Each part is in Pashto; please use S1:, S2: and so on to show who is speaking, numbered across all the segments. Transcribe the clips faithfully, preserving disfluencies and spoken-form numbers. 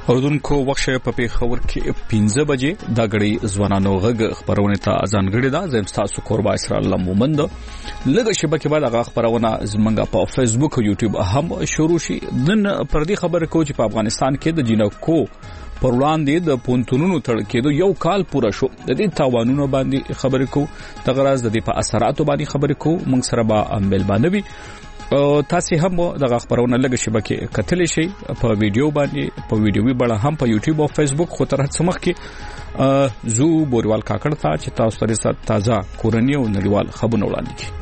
S1: اوردونکو وخت په پیښور کې پنځه بجې د غړي ځوانانو غږ خبرونه ته اذان غړي دا زم تاسو قربا اسرائیل الله مومند لږ شبکې بعد هغه خبرونه زمونږ په فیسبوک او یوټیوب هم شروع شي نن پر دې خبره کو چې په افغانستان کې د جنکو پر وړاندې د پونتونونو تړل کېدو یو کال پوره شو د دې تاوانونو باندې خبرې کو د غراز د دې په اثراتو باندې خبرې کو موږ سره به امبل باندې تاسو هم د خبرونه لږ شبکې کتلی شي په ویډیو باندې په ویډیوي بڼه هم په یوټیوب او فیسبوک خو تر څو مخکې زو بوروال کاکړ ته چې تاسو سره تازه کورنی او نړیوال خبرونه وړاندې کړي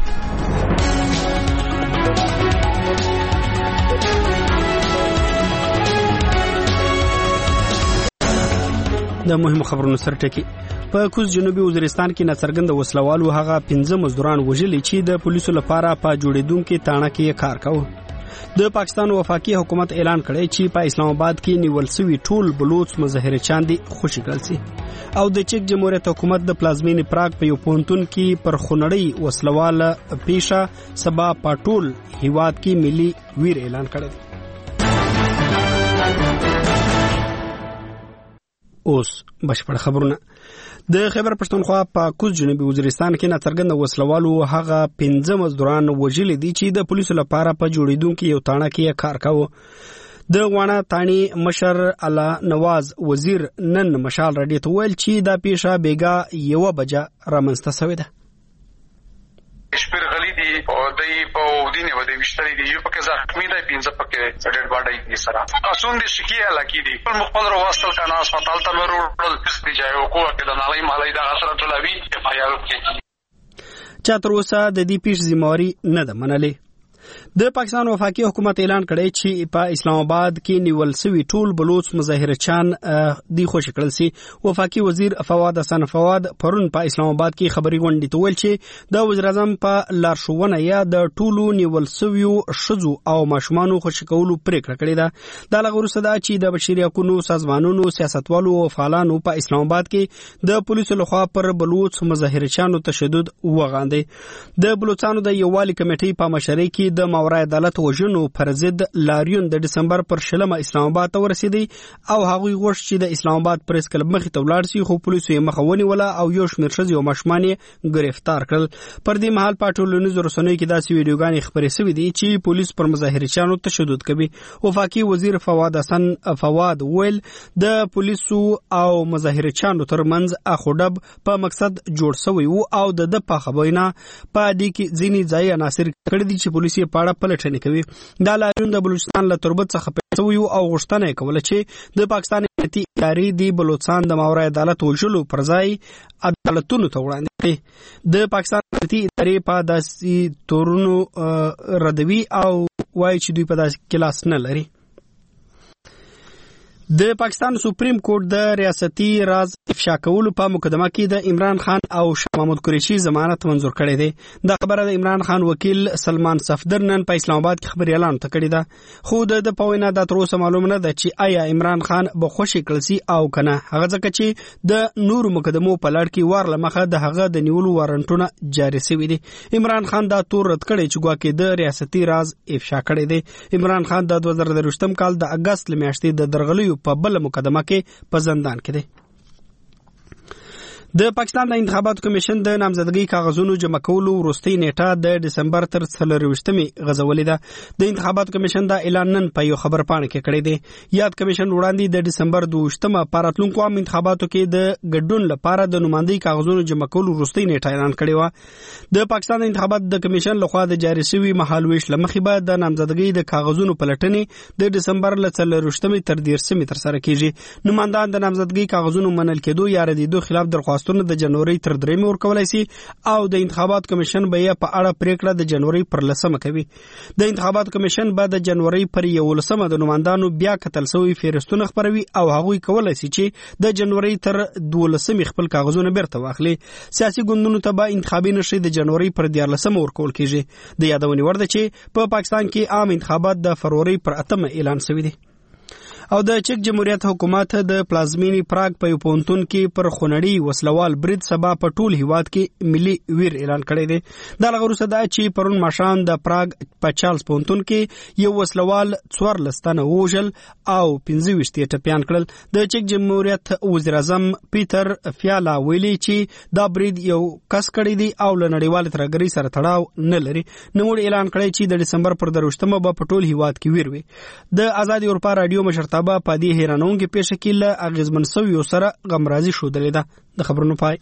S2: د مهمو خبرونو سره ټکی په کوز جنوبي وزیرستان کې ناڅرګند وسلوالو هغه پنځه مزدوران وژلي چې د پولیسو لپاره په جوړیدونکو تاڼه کې کار کاوه د پاکستان وفاقي حکومت اعلان کړی چې په اسلام آباد کې نیول شوی ټول بلوچ مظاهره چاندي خوشی کړل سي او د چک جمهوریت حکومت د پلازمینې پراګ په یو پونتون کې پر خونړی وسلواله پیښه سبا پټول هیواد کې ملي ویر اعلان کړی اوس بشپړ خبرونه د خیبر پښتونخوا په کوز جنوبي وزیرستان کې ناڅرګند وسلوالو هغه پنځه مزدوران وژلي دي چې د پولیسو لپاره په جوړیدونکو یو تاڼه کې کار کاوه د غواړه تانی مشر الله نواز وزیر نن مشال رډی ته ویل چې دا پیښه بیګا یو بجه رامنځته شوې ده
S3: شپږ غلي دي او دای په ودینه ودی وشتري دي یو پکې زخمی دی پنځه پکې سړډ باډای دي سره اسون دي شکی علاقې دي په مخبل وروستل کنا هسپتال ته ورول دي ځای او کوه کې د نړۍ مالای د اثر ټولوي په یارو کې
S2: چا تر اوسه د دې پیښ ذمہواری نه ده منلې د پاکستان وفاقي حکومت اعلان کړی چې په اسلام آباد کې نیول شوی ټول بلوچ مظاهره چان دی خوشی کړل سي وفاقي وزیر فواد حسن فواد پرون په اسلام آباد کې خبري غونډې ته ویل چې د وزیر اعظم په لارښوونه یا د ټولو نیول شوی شذو او ماشومانو خوشی کولو پریکړه کړې ده د لغورسه دا چې د بشري حقوقو سازمانونو سیاستوالو او فعالانو په اسلام آباد کې د پولیسو لخوا پر بلوچ مظاهره چانو تشدد وغاندې د بلوچستان د یووالي کمیټې په مشرۍ کې د ماورای عدالت وژنو پر ضد لاریون د دسمبر پر شلمه اسلام آباد ته ورسېدی او هغوی غوښتل چې د اسلام آباد پریس کلب مخې ته ولاړ شي خو پولیسو یې مخه ونیوله او یو شمېر ښځې او ماشومان یې ګرفتار کړل پر دې مهال په ټولنیزو رسنیو کې داسې ویډیوګانې خپرې شوې دي چې پولیس پر مظاهرچیانو تشدد کوي وفاقي وزیر فواد حسن فواد ویل د پولیسو او مظاهرچیانو ترمنځ اخوډب په مقصد جوړ شوی وو او د د په خبرونه په دې کې ځینې ځای عناصر کړي دي چې پولیس یې پاړه پلټنه کوي دا لاریون د بلوچستان له تربت څخه پیښ شوی او غوښتنه کوله چې د پاکستان امنیتي ادارې د بلوچستان د ماورای عدالت وژلو پر ځای عدالتونو ته وړاندې کړي د پاکستان امنیتي ادارې په داسې تورونو ردوي او وایي چې دوی په داسې کلاس نه لري د پاکستان سپریم کورټ د ریاستي راز افشا کولو په مقدمه کې د عمران خان او شاه محمود قریشي ضمانت منظور کړی دی دا خبره د عمران خان وکیل سلمان صفدر نن په اسلام آباد کې خبري اعلان کړی ده خو د پوینا د تر اوسه معلومه نه ده چې آیا عمران خان به خوشی کړل سي او کنه هغه ځکه چې د نور مقدمو په لړ کې وار لمخه د هغه د نیولو وارنټونه جاری شوی دي عمران خان دا تور رد کړی چې ګواکې د ریاستي راز افشا کړی دی عمران خان د دوه زره درویشتم کال د اگست لمیاشتې د درغلیو په بل مقدمه کې په زندان کې دی د پاکستان د انتخاباتو کمیشن د نامزدګۍ کاغذونو جمع کولو وروستۍ نیټه د دسمبر تر څلرویشتمې غځولې ده د انتخاباتو کمیشن دا اعلان نن په یو خبر پاڼه کې کړی دی یاد کمیشن وړاندې د دسمبر دوه په راتلونکو عام انتخاباتو کې د ګډون لپاره د نمائندګۍ کاغذونو جمع کولو وروستۍ نیټه اعلان کړې و د پاکستان د انتخاباتو د کمیشن لخوا د جاری شوی مهالويش لمخې به د نامزدګۍ د کاغذونو پلټنې د دسمبر ل څلرویشتمې تر دیرشمې تر سره کیږي نمائندان د نامزدګۍ کاغذونو منل کېدو یا ردیدو خلاف درخواست د جنوري تر درېمې ورکولای سي او د انتخابات کمیشن به یې په اړه پریکړه د جنوري پر لسمه کوي د انتخابات کمیشن به د جنوري پر یولسمه د نمائندانو بیا کتل سوی فهرستونه خبروي او هغوی کولای سي چې د جنوري تر دولسمې خپل کاغذونه بیرته واخلي سیاسي ګوندونو ته به انتخابي نشي د جنوري پر دیارلسمه ورکول کیږي د یادونې ورده چې په پاکستان کې عام انتخابات د فروری پر اتمه اعلان شوی دي او د چک جمهوریت حکومت د پلازمینی پراګ په پونتون کې پر خونړی وسلوال برید سبا په ټول هیواد کې ملي ویر اعلان کړی دی. دا لغروسه دا چې پرون ماشام د پراګ په چارلز پونتون کې یو وسلوال څوار لستانه وژل او پنځه ویشت ټپیان کړل. د چک جمهوریت وزیر اعظم پیټر فیالا ویلي چې دا برید یو کس کړی دی او له نړیوال ترګری سره تړاو نه لري. نو اعلان کړی چې د دسمبر پر دروشتمه به په ټول هیواد کې ویر وي. د آزاد اروپا رادیو مشرتابه په دې هیرانونکو پیښه کې له اغیزمن سویو سره غمرازي شودلې ده. د خبرونو پای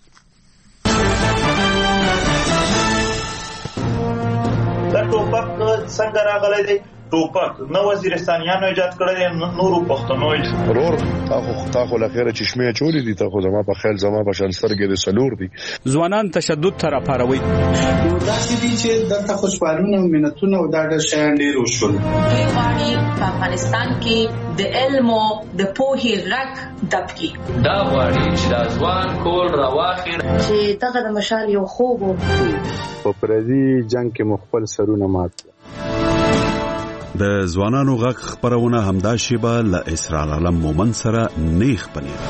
S4: دا ټوپک څنګه راغلی دی؟ ټوپک نو وزیرستانیانو ایجاد کړی، نورو پښتنو
S5: ورور تاخو تاخو لخيره چشمه چولی دي، تاخو زما په خیال زما په شان سرګې د سلور دي.
S1: ځوانان تشدد تر پاروي
S6: نو دا چې دي چې دغه خوشحالونه منتونه او دا د شان ډیر وشول.
S7: غواړي په افغانستان کې د علم او د پوهې غږ دبکي.
S8: دا غواړي چې د ځوان کول راواخي
S7: چې دغه د مشال یو خوب
S9: په پردي جنگ کې مخبل سرونه مات.
S10: د ځوانانو غږ خبرونه همدا شیبه له اسرار علم مومن سره نیخ پنیر.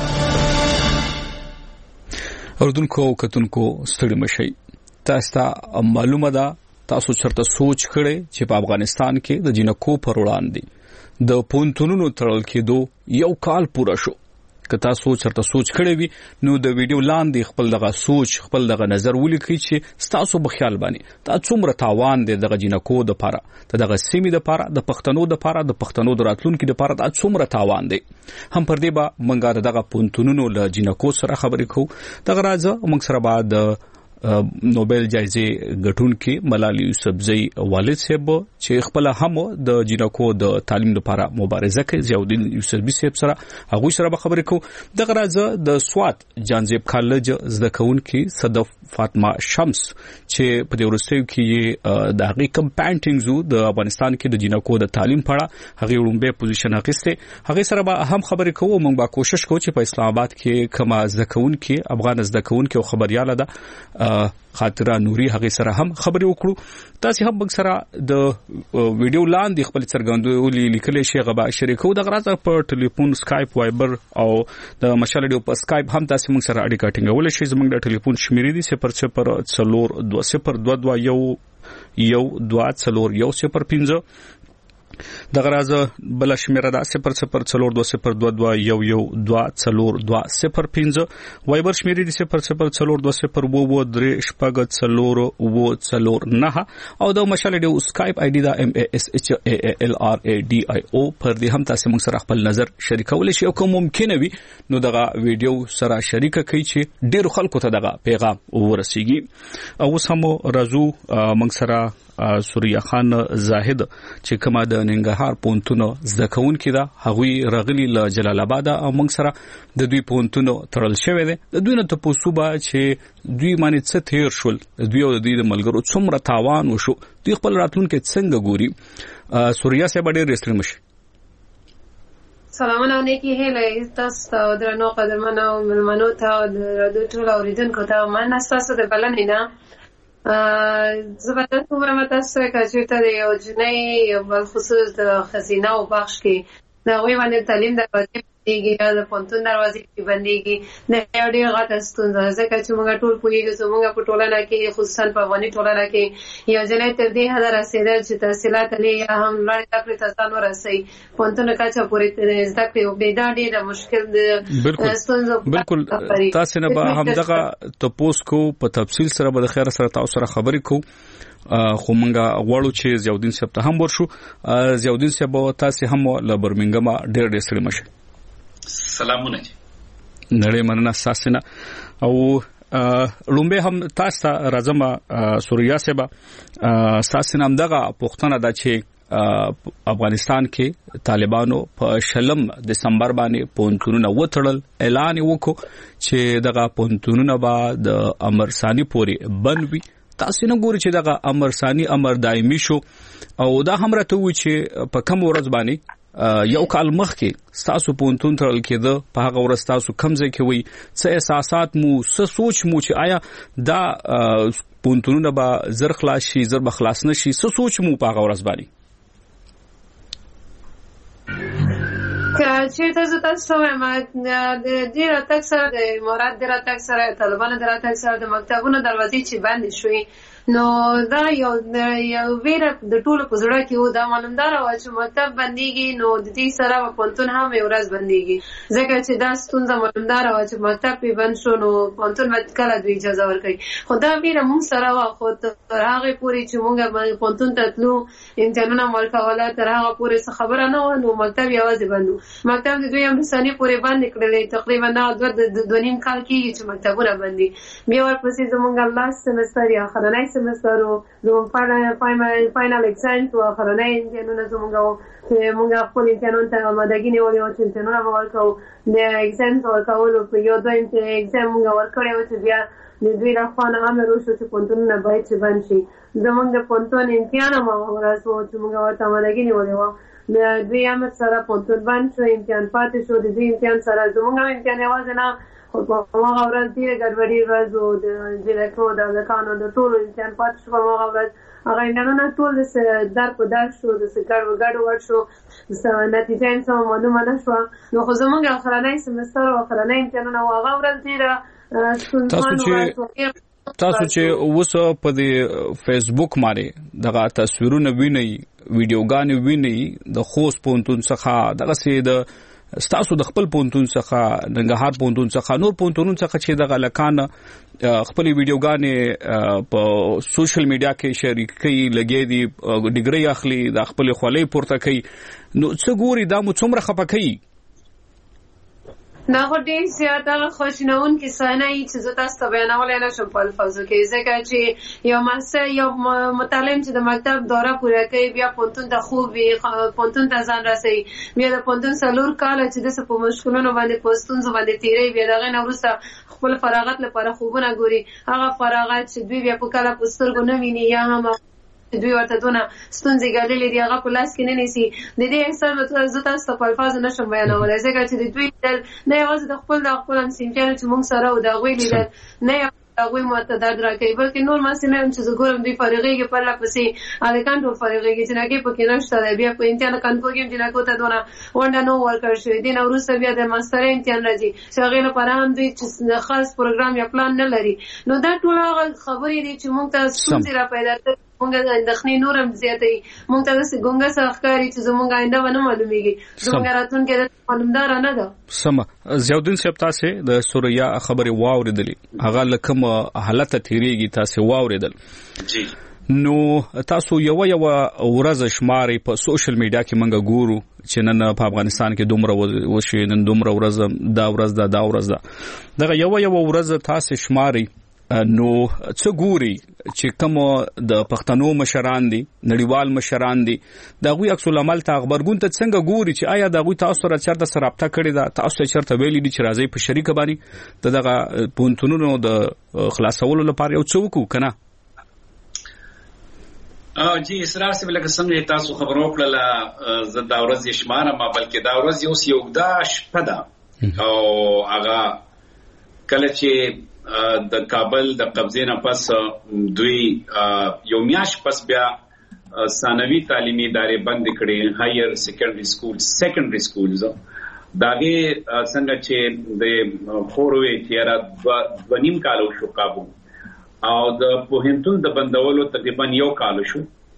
S1: اردوونکو کتونکو ستړي مشي. تاسو ته معلومه ده تاسو چرته سوچ کړئ چې په افغانستان کې د جنکو پر وړاندې د پونتونونو تړل کېدو یو کال پوره شو. که تاسو چرته سوچ کړئ وي نو د ویډیو لاندې خپل دغه سوچ خپل دغه نظر ولیکئ چې تاسو په خیال باندې دا څومره تاوان دی دغه جنکو د پاره، دغه سیمې د پاره، د پښتنو د پاره، د پښتنو د راتلونکو د پاره دا څومره تاوان دی. هم پر دې به منګه دغه پونتونونو له جنکو سره خبرې کوو. دغه راځه موږ سره بعد نوبل جایزه ګټونکي ملالي یوسفزئی والد صاحب چې خپل هم د جنکو د تعلیم لپاره مبارزه کوي، ضیاءالدین یوسفزئی صاحب سره هغه سره به خبرې کوو. دغه راځه د سوات جانزیب کالج زده کوونکي صدف فاطمه شمس چې په دې ورستیو کې د هغې کم پینټینګز د افغانستان کې د جنکو د تعلیم په اړه هغې وړومبی پوزیشن اخیستی، هغې سره به هم خبرې کوو. موږ به کوشش کوو چې په اسلام آباد کې کومه زده کوونکي افغان زده کوونکي او خبرياله ده خاطره نوري هغه سره هم خبرې وکړو. تاسو هم موږ سره د ویډیو لاندې خپل څرګندولې لیکلې شی غبا شریکو. د غراځه په ټلیفون سکایپ وایبر او د مشال ډیو په سکایپ هم تاسو موږ سره اړیکه ټینګول شي. زموږ د ټلیفون شمیرې دي صفر صفر څلور دوه صفر دوه دوه یو یو دوه څلور یو صفر پنځه. د غراځه بل شمیره ده صفر صفر څلور دوه صفر دوه دوه یو یو دوه څلور دوه صفر پنځه. وایبر شمیرې دي صفر صفر څلور دوه صفر وو وو درې شپږ څلور وو څلور نه. او د مشال ډیو سکایپ آی ډی دا ام ا اس ایچ ا ال ار ا ډی آی او پر دې هم تاسو موږ سره خپل نظر شریکول شي او کوم ممکن وي نو دغه ویډیو سره شریک کړئ چې ډیر خلکو ته دغه پیغام ورسیږي. او اوس هم راځو موږ سره سوریا خان زاهد چې کومه د ننګرهار پونتونو زده کوونکي ده هغوی راغلي له جلال آباد او موږ سره د دوی پونتونو تړل شوی دی. د دوی نه تاسو به چې دوی باندې څه تیر شول، دوی او د دوی د ملګرو څومره تاوان وشو، دوی خپل راتلونکي څنګه ګوري. سوریا صاحب ډېر رستری مشي.
S11: سلامونه نیکی هیله تاسو ته درنو قدرمنو ملمنو ته د ټول اوریدونکو ته مننه تاسو د بلنې نه. زبردست خبره مته سره چې ته د یو جنۍ بل خصوص د خزینه او بخش کې د هغوی باندې تعلیم دروازې بندېږي، د پوهنتون دروازې بندېږي. د یو ډېر غټه ستونزه ځکه چې موږ ټول پوهېږو زموږ په ټولنه کې خصوصا په افغاني ټولنه کې یو جنۍ تر دې حده رسېدل چې تحصیلات لري یا هم لوړې زده کړې ته ځان ورسوي، پوهنتون کچه پورې زده کړې وکړي. دا ډېره مشکل د ستونزو
S1: بالکل. تاسو نه به همدغه تپوس کو په تفصیل سره به د خیر سره تاسو سره خبرې کوو. خو مونږه غواړو چې ضیاءالدین صاحب ته هم ورشو. ضیاءالدین صاحب تاسو هم له برمنګم ډېر ډېر سره مشه.
S12: سلامونه.
S1: نړۍ مننه تاسو نه. او لومبه هم تاسو راځم سوریا صاحب تاسو هم دغه پښتنه د چې افغانستان کې طالبانو په شلم دسمبر باندې پونتونونه وټړل، اعلان وکړو چې دغه پونتونونه به د امر ثانی پورې بند وي. تاسو نه ګورئ چې دغه امر ثانی امر دایمي شو او دا هم راته وی چې په کوم ورځ باندې یو کال مخکې تاسو پونتون ترل کېده په هغه ورځ تاسو کوم ځای کې وی څه احساسات مو څه سوچ مو چې آیا دا پونتونونه به زر خلاص شي زر به خلاص نشي څه سوچ مو په هغه ورځ باندې؟
S11: که چیرته زه تاسو وایم د دې راتګ سره د امارات د راتګ سره طالبانو د راتګ سره د مکتبونو دروازې چې بندې شوې نو دا یو یو ویره د ټولو په زړه کې و دا معلومدار و چې مکتب بندېږي نو د دې سره پوهنتون هم یو ورځ بندېږي ځکه چې دا ستونزه معلومدار و چې مکتب پې بند شو نو پوهنتون به کله دوی اجازه ورکوي خو دا ویره مونږ سره وه خو تر هغې پورې چې مونږ پوهنتون ته تلو امتحانونه مو ورکوله تر هغه پورې څه خبره نه وه نو مکتب یوازې بند و مکتب د دویم ثاني پورې بندې کړلې تقریبا دغه دوه دوه نیم کال کېږي چې مکتبونه بند دي بیا ورپسې زمونږ لاست سمستر یا اخرنی سمستر و زمونږ فاینل اکزامز و اخرنی امتحانونه زمونږ و چې مونږ خپل امتحانونو ته آمادګي نیولې وه چې امتحانونه به ورکوو د اکزام په ورکولو په یو دوه اکزام مونږ ورکړی و چې بیا د دوی لخوا نه امر وشو چې پوهنتونونه باید چې بند شي زمونږ د پوهنتون امتحان هم هغه ورځ و چې مونږ ورته آمادګي نیولې وه د دوی امر سره پوهنتون بند شو امتحان پاتې شو د دوی امتحان سره زمونږ هم امتحان یوازې نه خو په هغه ورځ ډېره ګډوډي ورځ و د جینکو د هلکانو د ټولو امتحان پاتې شو په هغه ورځ هغه امتحانونه ټول در په در شو داسې ګډوډ شو نتیجه یې سمه معلومه نه شوه نو خو زمونږ اخرنی سمستر او اخرنی امتحانونه و هغه ورځ ډېره ستونزمن ورځ
S1: تاسو چې اوس په دې فیسبوک باندې دغه تصویرونه وینئ ویډیوګانې وینئ د خوست پوهنتون څخه دغسې د ستاسو د خپل پوهنتون څخه ننګرهار پوهنتون څخه نور پوهنتونونو څخه چې دغه هلکان خپلې ویډیوګانې په سوشل میډیا کې شریک کوي لګیا دي ډګرۍ اخلي د خپلې خولۍ پورته کوي نو څه ګوري دا مو څومره خفه کوي
S11: دا خو ډېر زیات هغه خواشینونکې صحنه وي چې زه تاسو ته بیانولی نه شم په الفاظو کې ځکه چې یو محصل یو متعلم چې د مکتب دوره پوره کوي بیا پوهنتون ته خوب وي پوهنتون ته ځان رسوي بیا د پوهنتون څلور کاله چې داسې په مشکلونو باندې په ستونزو باندې تېروي بیا د هغې نه وروسته خپل فراغت لپاره خوبونه ګوري هغه فراغت چې دوی بیا په کله په سترګو نه ویني یا هم دوی ورته دونه ستونزې ګاللې دي هغه په لاس کې نه نیسي د دې احساس زه تاسو ته په الفاظو نشم بیانولی ځکه چې د دوی لیدل نه یوازې د خپل د خپل همصنفیانو چې موږ سره و د هغوی لیدل نه هغوی ماته درد راکوي بلکې نور محصلین هم چې زه ګورم دوی فارغېږي پرله پسې هلکان ټول فارغېږي جنکۍ پکې نشته دی بیا په امتحان کانکور کې هم جنکو ته دونه ونډه نه ورکړل شوې دې نه وروسته بیا د ماسټرۍ امتحان راځي چې هغې لپاره هم دوی چې خاص پروګرام یا پلان نه لري نو دا ټول هغه خبرې دي چې موږ ته ستونزې را پیدا کوي مونږ اندېښنې نور هم زیاتوي مونږ ته داسې ګونګه څه ښکاري چې زموږ آینده به نه معلومېږي زموږ راتلونکی معلومداره نه ده
S1: سمه ضیاءالدین صاحب تاسې د سوریا خبرې واورېدلې هغه له کوم حالته تېرېږي تاسې واورېدل
S12: جی
S1: نو تاسو یوه یوه ورځ شمارئ په سوشل میډیا کې موږ ګورو چې نن په افغانستان کې دومره وشي نن دومره ورځ دا ورځ ده دا ورځ ده دغه یوه یوه ورځ تاسې شمارئ نو څه ګوري چې کوم د پښتنو مشران دي نړیوال مشران دي د هغوی عکس العمل ته خبرګون ته څنګه ګوري چې آیا د هغوی تاسو سره چېرته سره رابطه کړې ده تاسو ته چېرته ویلي دي چې راځئ په شریکه باندې د دغه پوهنتونونو د خلاصولو لپاره یو څه وکړو که نه
S12: جی اسرار صاحب لکه څنګه تاسو خبر وکړله زه دا ورځ یې شمارم بلکې دا ورځ اوس یو اوږده شپه ده او هغه کله چې د کابل د قبضې نه پس دوی یو میاشت پس بیا ثانوي تعلیمي ادارې بند کړې هایر سیکنډري سکول سیکنډري سکولز داغه څنګه چې د خوروي تیرا د نیم کالو شو کابو او د پوهنتون د بندولو تقریبا یو کال شو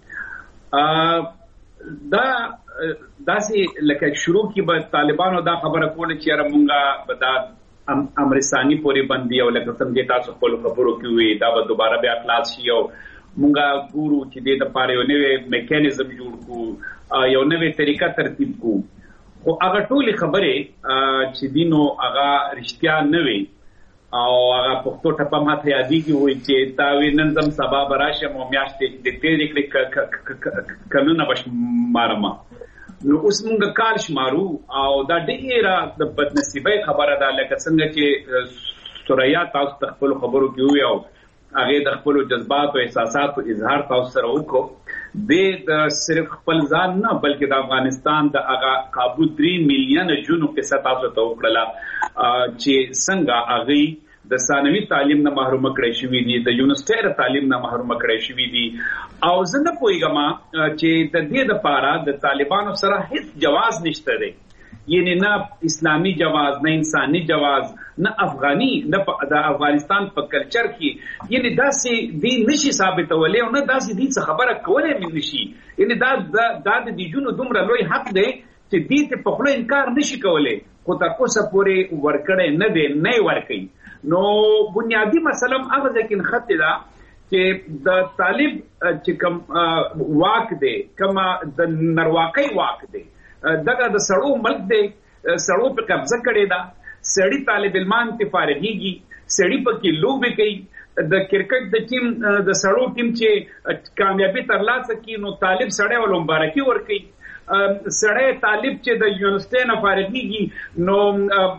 S12: دا داسې لکه شروع کې به طالبانو دا خبره کوله چې را مونږه به دا امرستاني پورې بندي او لکه څنګه تاسو خپل خبرو کې وي دا به دوباره بیا خلاص شي او مونږه ګورو چې د لپاره یو نوې میکانیزم جوړ کو یو نوې طریقه ترتیب کو او هغه ټولې خبرې چې دینو هغه رښتیا نه وي او هغه پښتو ټپه ماته یادېږي وایي چې تا وی نن زم سبا به راشم او میاشتې د تېرې کړې کلونه به شمارم نو اوس مونږ کال شمارو او دا ډېره د بدنصیبۍ خبره ده لکه څنګه چې سوریا تاسو ته خپلو خبرو کې ووي او هغې د خپلو جذباتو احساساتو اظهار تاسو سره وکړو دی د صرف خپل ځان نه بلکې د افغانستان د هغه کابو درې میلیونه جنو قصه تاسو ته وکړله چې څنګه هغې د ثانوي تعلیم نه محروم کړی شوي دي د یونیورسټي تعلیم نه محروم کړی شوي دي او زه نه پوهېږم چې د دې دپاره د طالبانو سره هیڅ جواز نشته دی یعنی نه اسلامی جواز نه انساني جواز نه افغاني نه د افغانستان په کلچر کې یعنی داسې دی نشي ثابتولې او نه داسې دی څه خبره کولای من نشي یعنی دا د دې جنو دومره لوی حق دی چې دې ته په خپل انکار نشي کولای خو تر اوسه پورې ورکړې نه دی نه ورکړي نو بنیادی مسله هغه ځکه خط ده چې د طالب چې کوم واک دی کوم د نرواقي واک دی دغه د سړو ملک دی سړو په قبضه کړی دا سړی طالب علمان ته فارغيږي سړی په کې لوبي کوي د کرکټ د ټیم د سړو ټیم چې کامیابی ترلاسه کړي نو طالب سړی ول مبارکي ورکړي سړی طالب چې د یونیورسيټي نه فارغيږي نو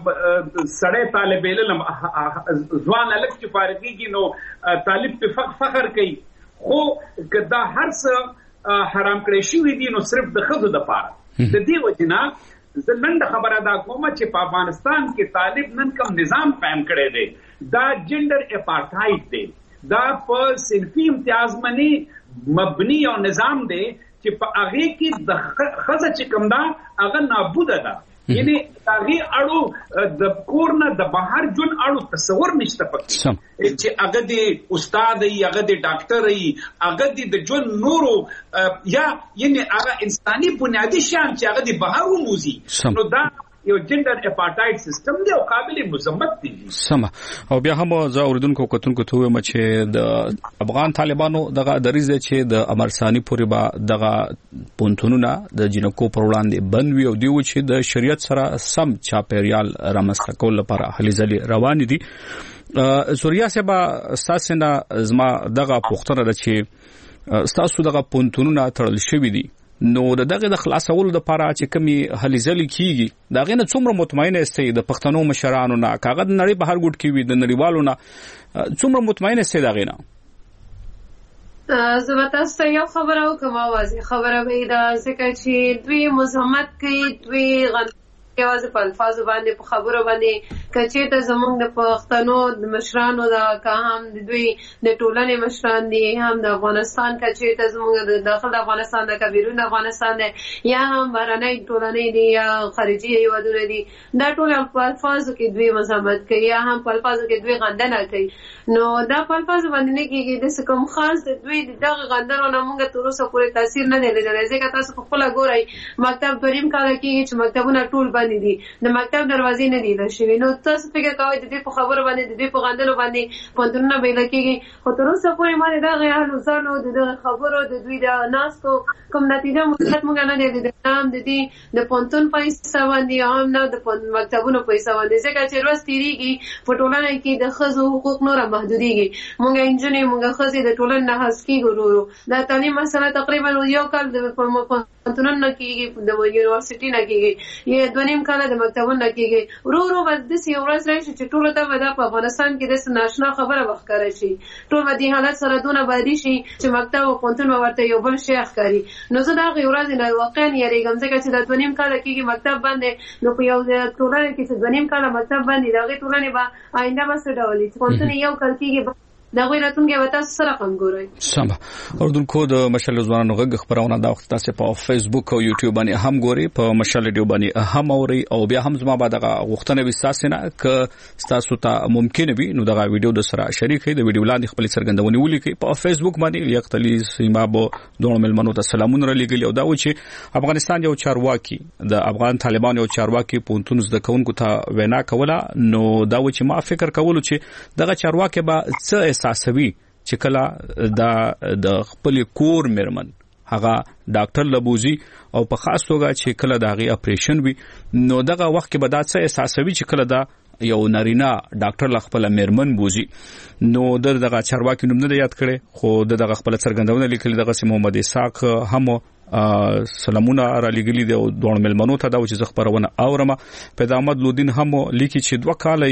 S12: سړی طالب علم ځوان الک چې فارغيږي نو طالب په فخر کوي خو کدا هر څه حرام کړی شوی دي نو صرف د خزو د پاره د دې وجنا زلند خبره دا کومه چې په افغانستان کې طالب نن کوم نظام قائم کړی دی دا جندر اپارټایډ دی دا په صنفي امتیاز باندې مبني او نظام دی چې په هغه کې د خزه چې کوم دا هغه نابود ده یعنی هغه اړو د کورنه د بهر جون اړو تصور نشته پکې چې هغه د استاد ای هغه د ډاکټر ای هغه د جون نورو یا یعنی هغه انساني بنیادی شان چې هغه د بهر وموزي نو دا یو جندر اپارټایډ سیستم دی او قابل مذمت دی
S1: سم او بیا هم زه اوریدونکو کتونکو ته وایم چې د افغان طالبانو دغه دریزه چې د امرسانی پورې با دغه پونتونونه د جنکو پر وړاندې بند وی او دیو چې د شریعت سره سم چاپیریال رامنځته کول لپاره هلي ځلي روان دي سوریا سبا ساسنه زما دغه پوښتنه ده چې تاسو دغه پونتونونه تړل شوی دي نو دغه د خلاصولو د لپاره چې کمی هلي ځلي کیږي دغه نه څومره مطمئنه استي د پښتنو مشرانو نه کاغذ نړۍ بهر ګډ کیوي د نړیوالو نه څومره مطمئنه استي دغه نه
S11: زه تاسو یو خبره وکم اوازه خبره به دا ځکه چې دوی مزاحمت کوي دوی غن یوازې په الفاظو باندې په خبرو باندې کچې ته زمونږ د پښتنو د مشرانو دا که هم د دوی د ټولنې مشران دي هم د افغانستان کچې ته زمونږ د داخل د افغانستان د بیرون افغانستان دی یا هم بهرنۍ ټولنې دي یا خارجي هیوادونه دي دا ټول په الفاظو کې دوی مزاحمت کوي یا هم په الفاظو کې دوی غندنه کوي نو دا په الفاظو باندې نه کېږي د کوم خاص د دوی دغه غندنو نه موږ تر اوسه پورې تاثیر نه دی لیدلی ځکه تاسو خپله ګورئ مکتب دویم کاله کېږي چې مکتبونه ټول بند دي د مکتب دروازې نه لیدل شوي نو تاسو فکر کوئ د دوی په خبرو باندې د دوی په غندلو باندې پوهنتونونه بیله کېږي خو تر اوسه پورې ما د دغه اهلوزانو د دغه خبرو د دوی د ناستو کوم نتیجه مثبت موږ نه دی لیدلې نه هم د دې د پوهنتون په حصه باندې هم نه د مکتبونو په حصه باندې ځکه چې ورځ تېرېږي په ټولنه کې د ښځو حقوق نوره محدودېږي موږ نجونې موږ ښځې د ټولنې نه حذف کېږو ورو ورو دا تعلیم مسله تقریبا یو کال د پوهنتونونو نه کېږي د یونیورسټي نه کېږي یا دوه نیم کاله د مکتبونو نه کېږي ورو ورو به داسې یو ورځ راشي چې ټولو ته به دا په افغانستان کې داسې ناشنا خبره به ښکاره شي ټول به دې حالت سره دونه بادي شي چې مکتب او پوهنتون به ورته یو بل شی ښکاري نو زه د هغې ورځې نه واقعا یېرېږم ځکه چې دا دوه نیم کاله کېږي مکتب بند دی نو په یو ټولنه کې چې دوه نیم کاله مکتب بند دي د هغې ټولنې به آینده به څه ډول وي چې پوهنتون یو کال کېږي دا غوی راتونکي به تاسو سره هم ګورئ
S1: سم اردوونکو د مشال ځوانانو غږ خبرونه دا وخت تاسو په فیسبوک او یوټیوب باندې هم ګورئ په مشال ریډیو باندې هم اورئ او بیا هم زما بعد غوښتنه وي تاسو نه ک تاسو ته ممکن وي نو دا ویډیو د سره شریک کړئ د ویډیو لاندې خپل څرګندونې ولیکئ په فیسبوک باندې لیاقتلی سیمابو دوه ملمنو ته سلامونه را لګیل او دا و چې افغانستان یو چارواکي د افغان طالبان یو چارواکي پونتون زده کوونکو ته وینا کوله نو دا و چې ما فکر کولو چې دغه چارواکي به څه احساسوي چې کله دا د خپل کور مرمن هغه ډاکټر لبوزي او په خاص توګه چې کله دغه اپریشن وي نو دغه وخت کې به دا څه احساسوي چې کله دا یو نارینه ډاکټر ل خپل مرمن بوزي نو دغه چارواکي نوم نه یاد کړي خو دغه خپل څرګندونه لیکلي دغه سي محمد اسحاق هم سلامونه را لګلي دی او دوه ملمنو ته دا چې خبرونه اورمه پیدا احمد لودین هم لیکي چې دوه کاله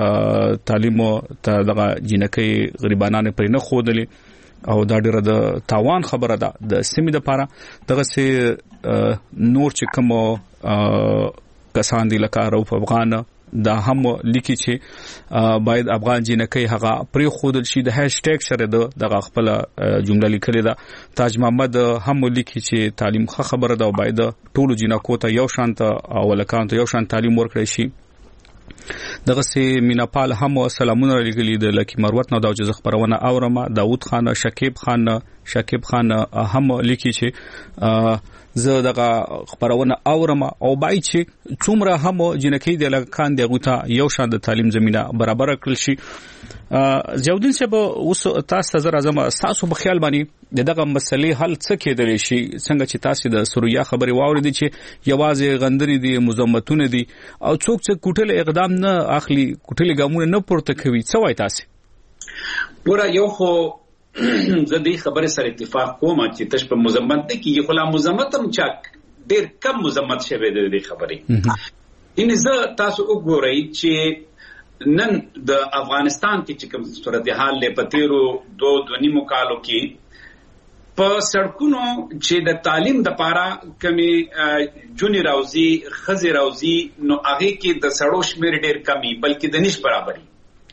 S1: یې تعلیم ته دغه جنکې غریبانانه پر نه خودلې او دا ډیره د تاوان خبره ده د سیمې لپاره دغه سي نور چې کوم کسان دي لکه روف افغان دا هم لیکي چې باید افغان جنکۍ هغه پری خودل شي د هاشټیګ سره د دغه خپل جمله لیکلې ده تاج محمد هم لیکي چې تعلیم ښه خبره ده او باید ټول جنکو ته یو شانت او ولکان ته یو شانت تعلیم ورکړي شي دغه سي میناپال هم سلامونه لګلي د لکی مروت نو د خبرونه اورمه داوود خان شکیب خان شکیب خان هم لیکي چې زه دغه خبرونه اورمه او بای چې څومره هم جنکی د لکان دغه ته یو شان د تعلیم زمينه برابر کړل شي زیودین صاحب اوس تاسو زر اعظم تاسو په خیال باندې دغه مسلې حل څه کېدلی شي څنګه چې تاسو د سوریه خبري واوریدي چې یوازې غندري دي مزمتونه دي او څوک چې کوټل اقدام نه اخلي کوټل ګامونه نه پورته کوي څه وای تاسو
S12: پورا یو خو زه دې خبره سره اتفاق کوم چې تاسو په مزمت دي کې خلا مزمت هم چاک ډیر کم مزمت شوی د دې خبرې ان زه تاسو وګورئ چې نن د افغانستان کې چې کوم صورتحال له پتیرو دو دونیمو کالو کې په سړکونو چې د تعلیم د پاره کمی جونی راوزی خزي راوزی نو هغه کې د سړو شمیر ډیر کمی بلکې د نش برابرۍ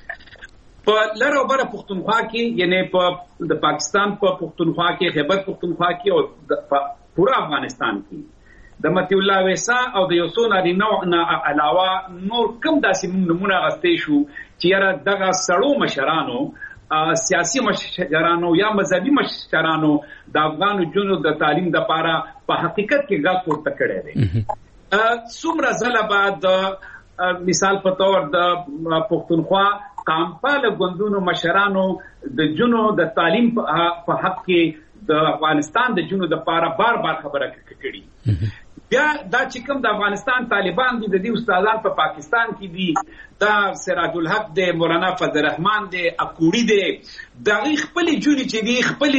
S12: په لاره بره پښتونخوا کې یعنی په د پاکستان په پښتونخوا کې خیبر پښتونخوا کې او د پورا افغانستان کې د متی الله ویسا او د یوسو نارینه نه علاوه نور کم داسې نمونه غستې شو چې یاره دغه سړو مشرانو سیاسي مشرانو یا مذهبي مشرانو د افغانو جنو د تعلیم د پاره په حقیقت کې غږ پورته کړی دی څومره ځله بعد مثال په تور د پښتونخوا قامپال غوندونو مشرانو د جنو د تعلیم په حق کې د افغانستان د جنو د پاره بار بار خبره کړې بیا دا چې کوم د افغانستان طالبان دي د دې استادان په پاکستان کې دي دا سراج الحق دی مولانا فضل الرحمن دی اکوړي دی د خپل جونی چې دي خپل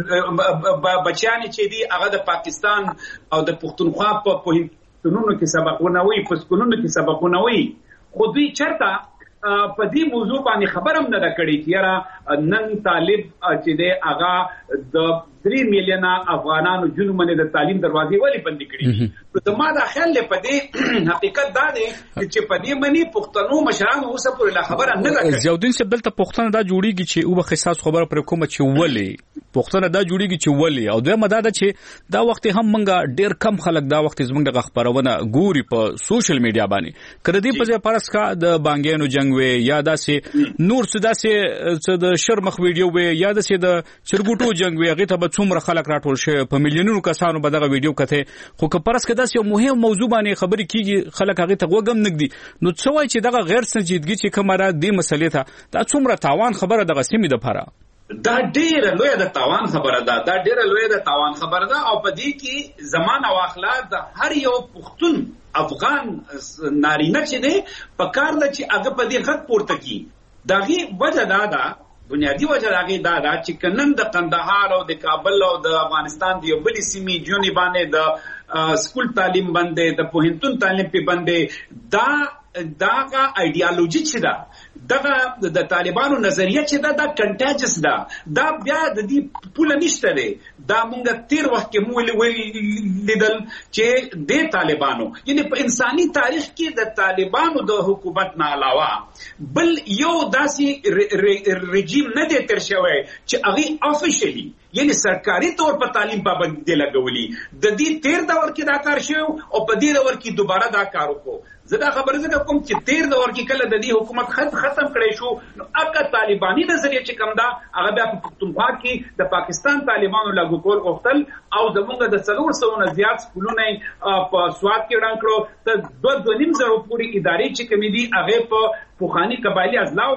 S12: بچیان چې دي هغه د پاکستان او د پښتونخوا په پوهنتونونو کې سبقونه وي په سکولونو کې سبقونه وي خو دوی چرته په دې موضوع باندې خبرم نه دا کړی چې یاره نن طالب چې دی هغه د درې میلیونه افغانانو جنومنه د تعلیم دروازې ولې بند کړې نو د ما دا خیال له پدې حقیقت دا دی چې پدې منی پښتنو مشرانو اوسه پر لا خبره نه ده
S1: زیودین چې بلته پښتنه دا جوړیږي چې او به خصاص خبره پر کومه چې ولې پښتنه دا جوړیږي چې ولې او دوی مداده چې دا وخت هم منګه ډیر کم خلک دا وخت زمونږ د خبرونه ګوري په سوشل میډیا باندې کړه دې په ځای پرس کا د بانګینو جنگ وي یا داسې نور څه داسې د شرمخ ویډیو وي یا داسې د چرګوټو جنگ وي هغه ته څومره خلک راټول شي په میلیونونو کسانو به دغه ویډیو کته خو که پرس کدا یو مهم موضوع باندې خبرې کیږي خلک هغه ته وګم نګدي نو څه وای چې دغه غیر سنجیدګي چې کومه دې مسلې ته دا څومره تاوان خبره دغه سیمې د پاره
S12: دا ډیره لوی د تاوان خبره ده دا ډیره لوی د تاوان خبره ده او په دې کې زمان او اخلاق د هر یو پښتون افغان نارینه چې دی په کار د چې هغه په دې غږ پورته کی دغه وجه دا ده بنیادی وجه راغی دا دا چې کنن د قندهار او د کابل او د افغانستان د یو بل سیمې جونی باندې د سکول تعلیم باندې د پوهنتون تعلیم په باندې دا داغه ایډیالوژي چې دا دغه د طالبانو نظریه چې دا د کنټاجس دا دا بیا د دې پوله نشته دی دا مونږ تیر وخت کې مو لیدل چې د طالبانو یعنی په انساني تاریخ کې د طالبانو د حکومت نه علاوه بل یو داسې رژیم نه دی تر شوی چې هغه افیشلی یعنی سرکاري طور په تعلیم پابندي لګولي د دې تیر دور کې دا کار شو او په دې دور کې دوباره دا کار وکړو زدا خبره زده کوم چې تیر دور کې کله د دې حکومت خط ختم کړی شو نو اګه طالباني نظریه چې کوم دا هغه بیا په پښتونخوا کې د پاکستان طالبانو لاګو کول غوښتل او زمونږ د څلور سوه نه زیات سکولونه په سواد کې وران کړو ته دوه دوه نیم زره پورې ادارې چې کومې دي هغه په پوخانی قبایلی ازلاو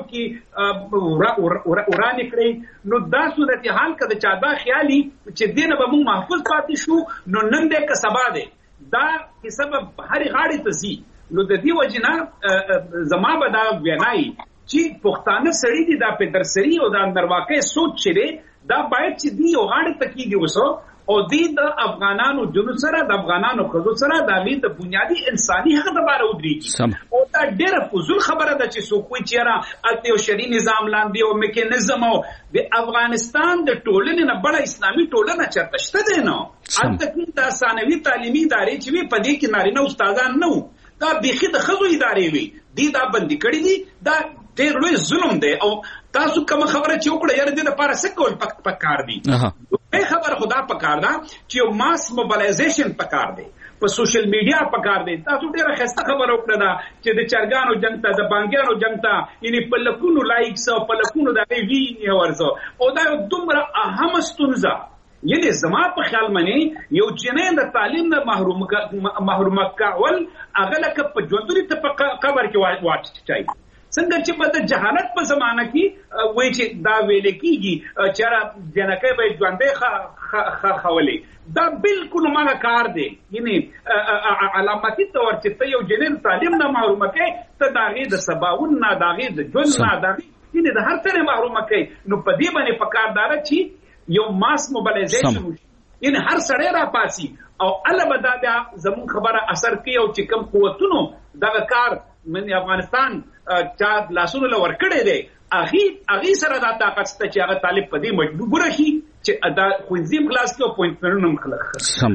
S12: کې وران کړی نو دا صورت حال کده چا دا خیالي چې دینه به موږ محفوظ پاتې شو نو نن دې که سبا دې دا کی سبب هر غاړي ته سي نو د دې وجنه زما به دا وینای چې پښتانه سړي دي دا په درسري او دا نرواکه سوچ چره دا باید چې دی یو غاړي تکیږي وسو او دې د افغانانو جنو سره د افغانانو خزو سره د دې د بنیادی انساني حق د باره ودرېږي او دا ډېره فضول خبره ده چې څوک وایي چې را الته یو شرعي نظام لاندې او میکانیزم او د افغانستان د ټولنې نه بڑا اسلامي ټولنه چرته شته دی نو الته کې د ثانوي تعلیمي ادارې چې په دې کې نارینه استادان نه دا بيخي د خزو ادارې وي دی دا بندي کړی دي دا ډېر لوی ظلم دی او تاسو کوم خبره چې وکړه یاره دې لپاره څه کول پکار دي به خبره خدا پکار ده چې یو ماس موبلایزیشن پکار دی په سوشل میډیا پکار دی تاسو ډېر ښه خبره وکړه دا چې د چرګانو جنگ ته د بانګیانو جنگ ته یعنی په لکونو لایکس او په لکونو د ویني ورزو او دا دومره اهم ستونزه یعنی زما په خیال منی یو جنین د تعلیم نه محروم محروم کول هغه لکه په ژوندوري ته په قبر کې واچي څنګه چې په د جهالت په زمانه کې وای چې دا ویل کېږي چې را جنکه به ژوندې خولې دا بالکل ماګه کار دی یعنی علامتي تور چې ته یو جنین تعلیم نه محروم کې ته داغه د سباون نه داغه د ژوند نه داغه یعنی د هر څه محروم کې نو په دې باندې پکاردار چې یو ماس موبلایزیشن یعنی هر سړی را پاسي او البته دا زمون خبره اثر کوي او چې کوم قوتونو دغه کار من افغانستان چا لاسونو لور کړی دی اغي اغي سره دا طاقت ته چې هغه طالب په دې مجبور شي چې دا خوځیم کلاس کې پوینټونو مخلخ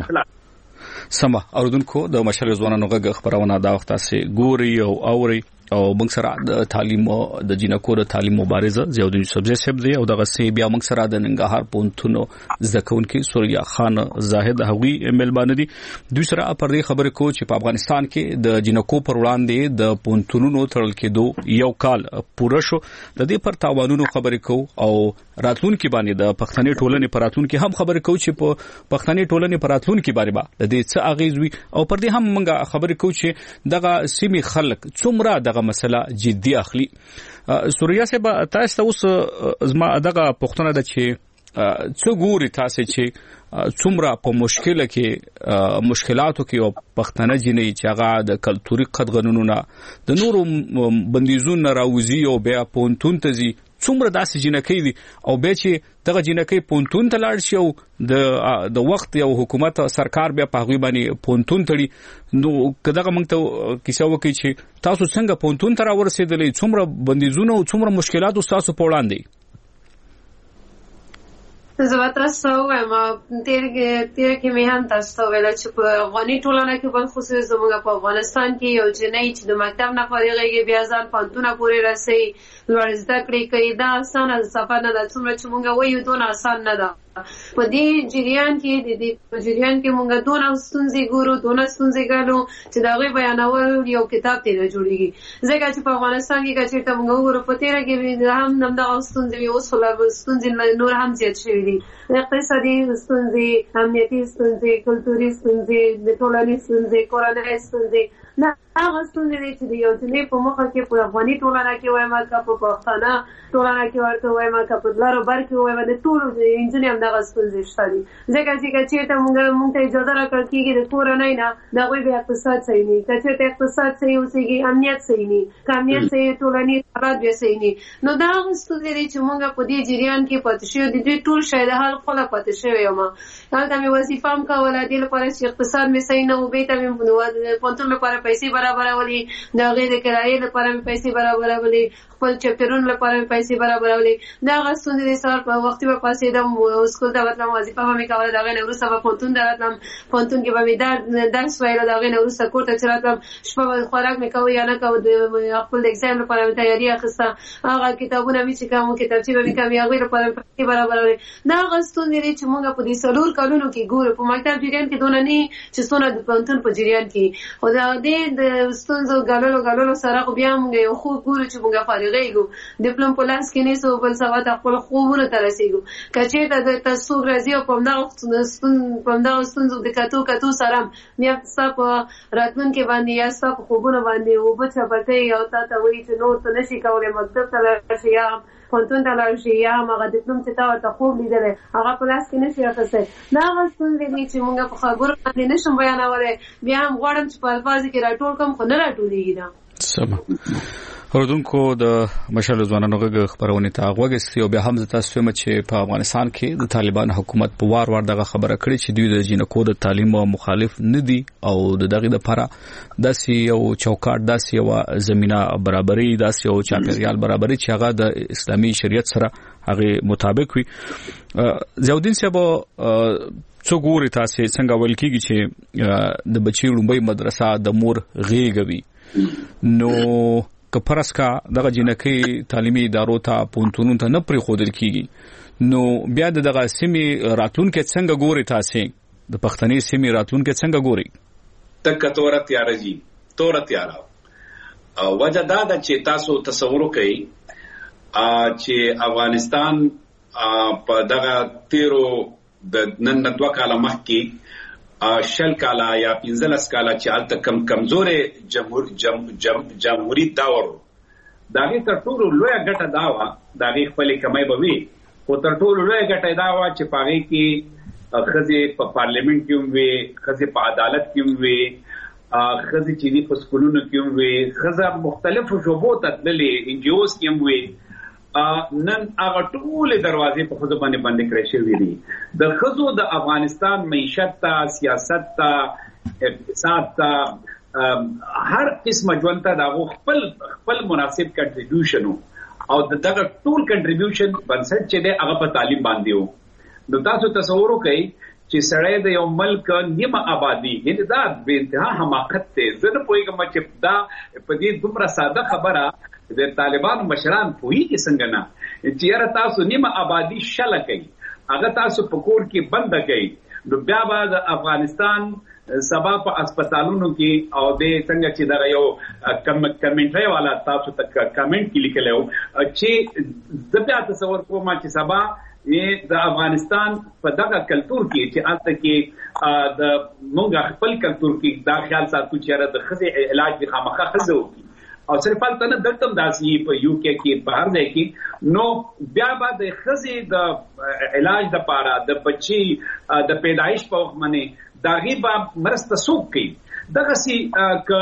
S1: سم اوردونکو د مشر ځوانانو غږ خبرونه دا وخت سي ګوري او اوري او موږ سره د تعلیم د جنکو د تعلیم مبارزه زیاودین سبزی سب دی او دغه سی بیا موږ سره د ننګرهار پونتونو ځکهونکي سوریا خان زاهد هغوی ملبان دي دوی سره پر دې خبرې کو چې په افغانستان کې د جنکو پر وړاندې د پونتونو تړل کېدو یو کال پوره شو د دې پر تاوانونو خبرې کو او راتلونکي باندې د پښتني ټولنې پر راتلونکي هم خبرې کو چې په پښتني ټولنې پر راتلونکي باندې با د دې څه اغیز وي او پر دې هم موږ خبرې کو چې دغه سیمې خلک څومره دغه مسله جدي اخلي سوریا سے با تاسو اوس زما دغه پښتنه د چې څو ګوري تاسو چې څومره په مشکله کې مشکلاتو کې او پښتنه جنې چې هغه د کلتوري قدغنونو نه د نورو بندیزونو راوځي او بیا پونتون ته ځي څومره داسې جنکې دي او به چې دغه جنکې پونتون ته لاړ شي او د د وخت یو حکومت سرکار بیا په غوي باندې پونتون تړي نو کداغه موږ ته کیسه وکړي چې تاسو څنګه پونتون ته راورسېدلې څومره بندیزونه او څومره مشکلات تاسو په وړاندې
S11: زه به تاسو وایم تیر تیر کې مې هم تاسو ویل چې په افغاني ټولنه کې بل خصوص زموږ په افغانستان کې یو جنۍ چې د مکتب نه فارغېږي بیا ځان پوهنتونه پورې رسوي لوړ زده کړې کوي دا اسانه سفر نه ده څومره چې موږ وایو دونه اسان نه ده په دې جریان کې د دې په جریان کې موږ دونه ستونزې ګورو دونه ستونزې ګالو چې دا غي بیانول یو کتاب ته جوړیږي ځکه چې په افغانستان کې چې موږ وګورو په تیر کې هم نم دا ستونزې اوس خلا ستونزې نور هم زیات شوې دي اقتصادي ستونزې امنیتي ستونزې کلتوري ستونزې د ټولنې ستونزې کورنۍ ستونزې نه هغه ستونزې دي چې د یو ځنې په مخه کې په افغاني ټولنه کې وایم که په پښتانه ټولنه کې ورته وایم که په لارو بر کې وایم د ټولو انجنې هم دغه ستونزې شته دي ځکه چې که چېرته موږ موږ ته اجازه راکړل کېږي د کورنۍ نه د هغوی بیا اقتصاد صحیح نه وي که چېرته اقتصاد صحیح اوسېږي امنیت صحیح نه وي که امنیت صحیح ټولنیز حالات بیا صحیح نه وي نو دا هغه ستونزې دي چې موږ په دې جریان کې پاتې شوي د دوی ټول شی د حل خپله پاتې شوی یم هلته مې وظیفه هم کوله دې لپاره چې اقتصاد مې صحیح نه و بېرته مې پوهنتون لپاره پیسې برابرولې د هغې د کرایې لپاره مې پیسې برابرولې خپل چپټرونو لپاره مې پیسې برابرولې دا هغه ستونزې دي سهار په وختي به پاڅېدم سکول ته ورتلم وظیفه به مې کوله د هغې نه وروسته به پوهنتون ته راتلم پوهنتون کې به مې درس ویله د هغې نه وروسته کور ته چې راتلم شپه به خوراک مې کوه یا نه کوه خپل د اګزام لپاره مې تیاري اخیسته هغه کتابونه مې چې کوم کتابچې به مې کومې هغوی لپاره مې پیسې برابرولې دا هغه ستونزې دي چې موږ په دې څلور کلونو کې ګورو په مکتب جریان کې دونه نه چې څونه د پوهنتون په جریان کې خو د دې د ستونزو ګاللو ګاللو سره خو بیا موږ یو خوب ګورو چې موږ فارغېږو ډیپلوم په لاس کې نیسو بل سبا ته خپل خوبونو ته رسېږو که چېرته درته څوک راځي او په همدغه ستونزو د کتو کتو سره بیا ستا په راتلونکي باندې یا ستا په خوبونو باندې اوبه چپټۍ او تا ته وایي چې نور ته نشي کولی مکتب ته لاړ شي یا پوهنتون ته لاړ شي یا هم هغه ډیپلوم چې تا ورته خوب لیدلی هغه په لاس کې نشي اخیستی دا هغه ستونزې دي چې مونږ په خبرو باندې نشم بیانولی بیا هم غواړم چې په الفاظو کې راټول کړم خو نه راټولېږي دا
S1: سمه اوردونکو د مشر ځوانانو غږ خبرونه ته غوږی او بیا هم تاسو هم چې په افغانستان کې د طالبان حکومت په وار وار دغه خبره کړې چې دوی د جنکو د تعلیم او مخالف نه دي او د دغه لپاره داسې یو چوکاټ داسې یو زمينه برابرۍ داسې یو چاپیریال برابرۍ چې هغه د اسلامي شریعت سره هغه مطابق وي زیاودین صاحب څو ګوري تاسو څنګه ول کېږي چې د بچی لومبۍ مدرسه د مور غېږوي نو کفرس کا دغه جنکی تعلیمي ادارو ته پونتونو ته نه پری خودل کیږي نو بیا دغه سیمه راتلون کې څنګه ګوري تاسو د پښتني سیمه راتلون کې څنګه ګوري
S12: تک تور تیار جی تور تیار او وجه دا د چې تاسو تصور کوي چې افغانستان په دغه تیرو د نن دوه کاله مخکې شل کاله یا پنځلس کاله چې الته کم کمزورې جمهور جمهوریت داور داغه تر ټولو لوی ګټه داوا داغه خپل کمای به وي او تر ټولو لوی ګټه داوا چې پاره کې خزه په پارلیمنت کې وي خزه په عدالت کې وي خزه چې دی په سکولونو کې وي خزه مختلفو شوبو ته تللې ان جی اوز کې وي نن هغه ټول دروازې په خزه باندې باندې کړې شوې دي د خزو د افغانستان معیشت ته سیاست ته اقتصاد ته هر قسمه ژوند ته د خپل خپل مناسب کنټریبیوشن او دغه ټول کنټریبیوشن بنسټ چې دی هغه په تعلیم باندې وو نو تاسو تصور وکړئ چې سړی د یو ملک نیمه آبادی یعنی دا به انتها حماقت ته زه نه پوهیږم چې دا په دې دومره ساده خبره د طالبانو مشران پوهی کې څنګه نه چې یاره تاسو نیمه آبادی شله کوي هغه تاسو په کور کې بند کړئ نو بیا به د افغانستان سبا په هسپتالونو کې او د څنګه چې دا یو کمنټری والا تاسو ته کمنټ کې لیکلو چې د بیا تصور کوم چې سبا د افغانستان په دغه کلچر کې چې الته کې د مونږ خپل کلچر کې دا خیال ساتو چې د خزې علاج د خامخا خزو او صرف البته نه دلته داسي په یو کې کې بهر دی کې نو بیا به د خزې د علاج د پاره د بچي د پیدایش په وخت باندې داغي به مرسته سوق کوي دغه سي ک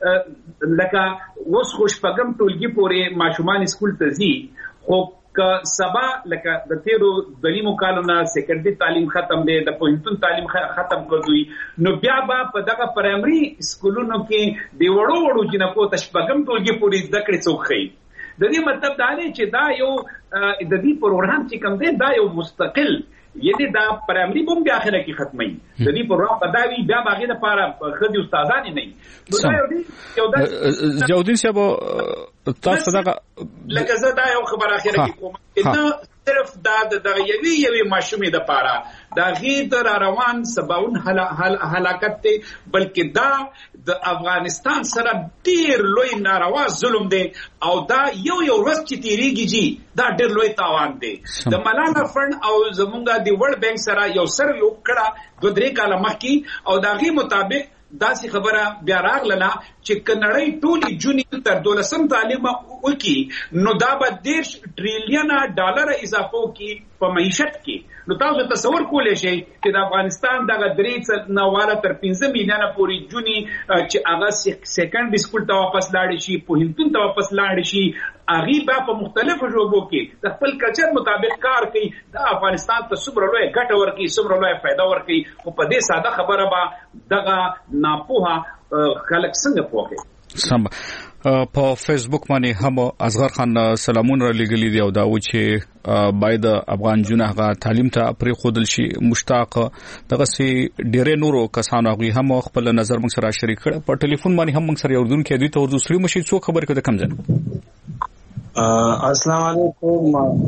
S12: لکه اوس خوشپغم ټولګي پورې ماشومان اسکول ته ځي خو که سبا لکه د تیرو دلیمو کالونه سیکنډري تعلیم ختم دی د پوهنتون تعلیم ختم کړی نو بیا به په دغه پرایمري سکولونو کې دی وړو وړو جنکو تشبګم ټولګي پوری د کړې څوخي د دې مطلب دا دی چې دا یو د دې پروګرام چې کوم دی دا یو مستقل یعنی دا پرایمري بم بیا اخره کې ختمي د دې پروګرام په داوی بیا باغې لپاره خدي استادان نه نو دا یو دی یو د
S1: جوادین صاحب تاسو دا
S12: لکه زه دا یو خبر اخره کې کوم نه صرف دا د یوې یوې ماشومې د پاره دا غیر تر روان سباون هلاکت ته بلکې دا د افغانستان سره ډیر لوی ناروا ظلم دی او دا یو یو ورځ چې تیریږي جی دا ډیر لوی تاوان دی د ملانا فند او زمونږه د ورلد بانک سره یو سر یو کړه دوه درې کاله مخکې او دا غي مطابق داسې خبره بیا راغله چې کنړی ټولي جونی تر دولسم تعلیم وکي نو دا به دیش ټریلیون ډالر اضافه وکي په معیشت کې نو تاسو تصور کولای شئ چې د افغانستان دغه درې نواله تر پنځه میلیونه پورې جونی چې هغه سیکنډري سکول ته واپس لاړ شي پوهنتون ته واپس لاړ شي اغي به په مختلفو شعبو کې د خپل کلچر مطابق کار کوي د افغانستان ته څومره لوی ګټه ورکړي څومره لوی فائدہ ورکړي او په دې ساده خبره به دغه ناپوهه خلک څنګه پوهه
S1: سم په فیسبوک باندې هم اصغر خان سلامون را لګلی دی او دا و چې باید افغان جنہ غا تعلیم ته پرې خودل شي مشتاق دغه سي ډېرې نورو کسانو غوي هم خپل نظر موږ سره شریک کړ په ټلیفون باندې هم موږ سره یوردون کې دوی ته ورته سړي مشي څو خبر کړه کم ځنه
S13: السلام علیکم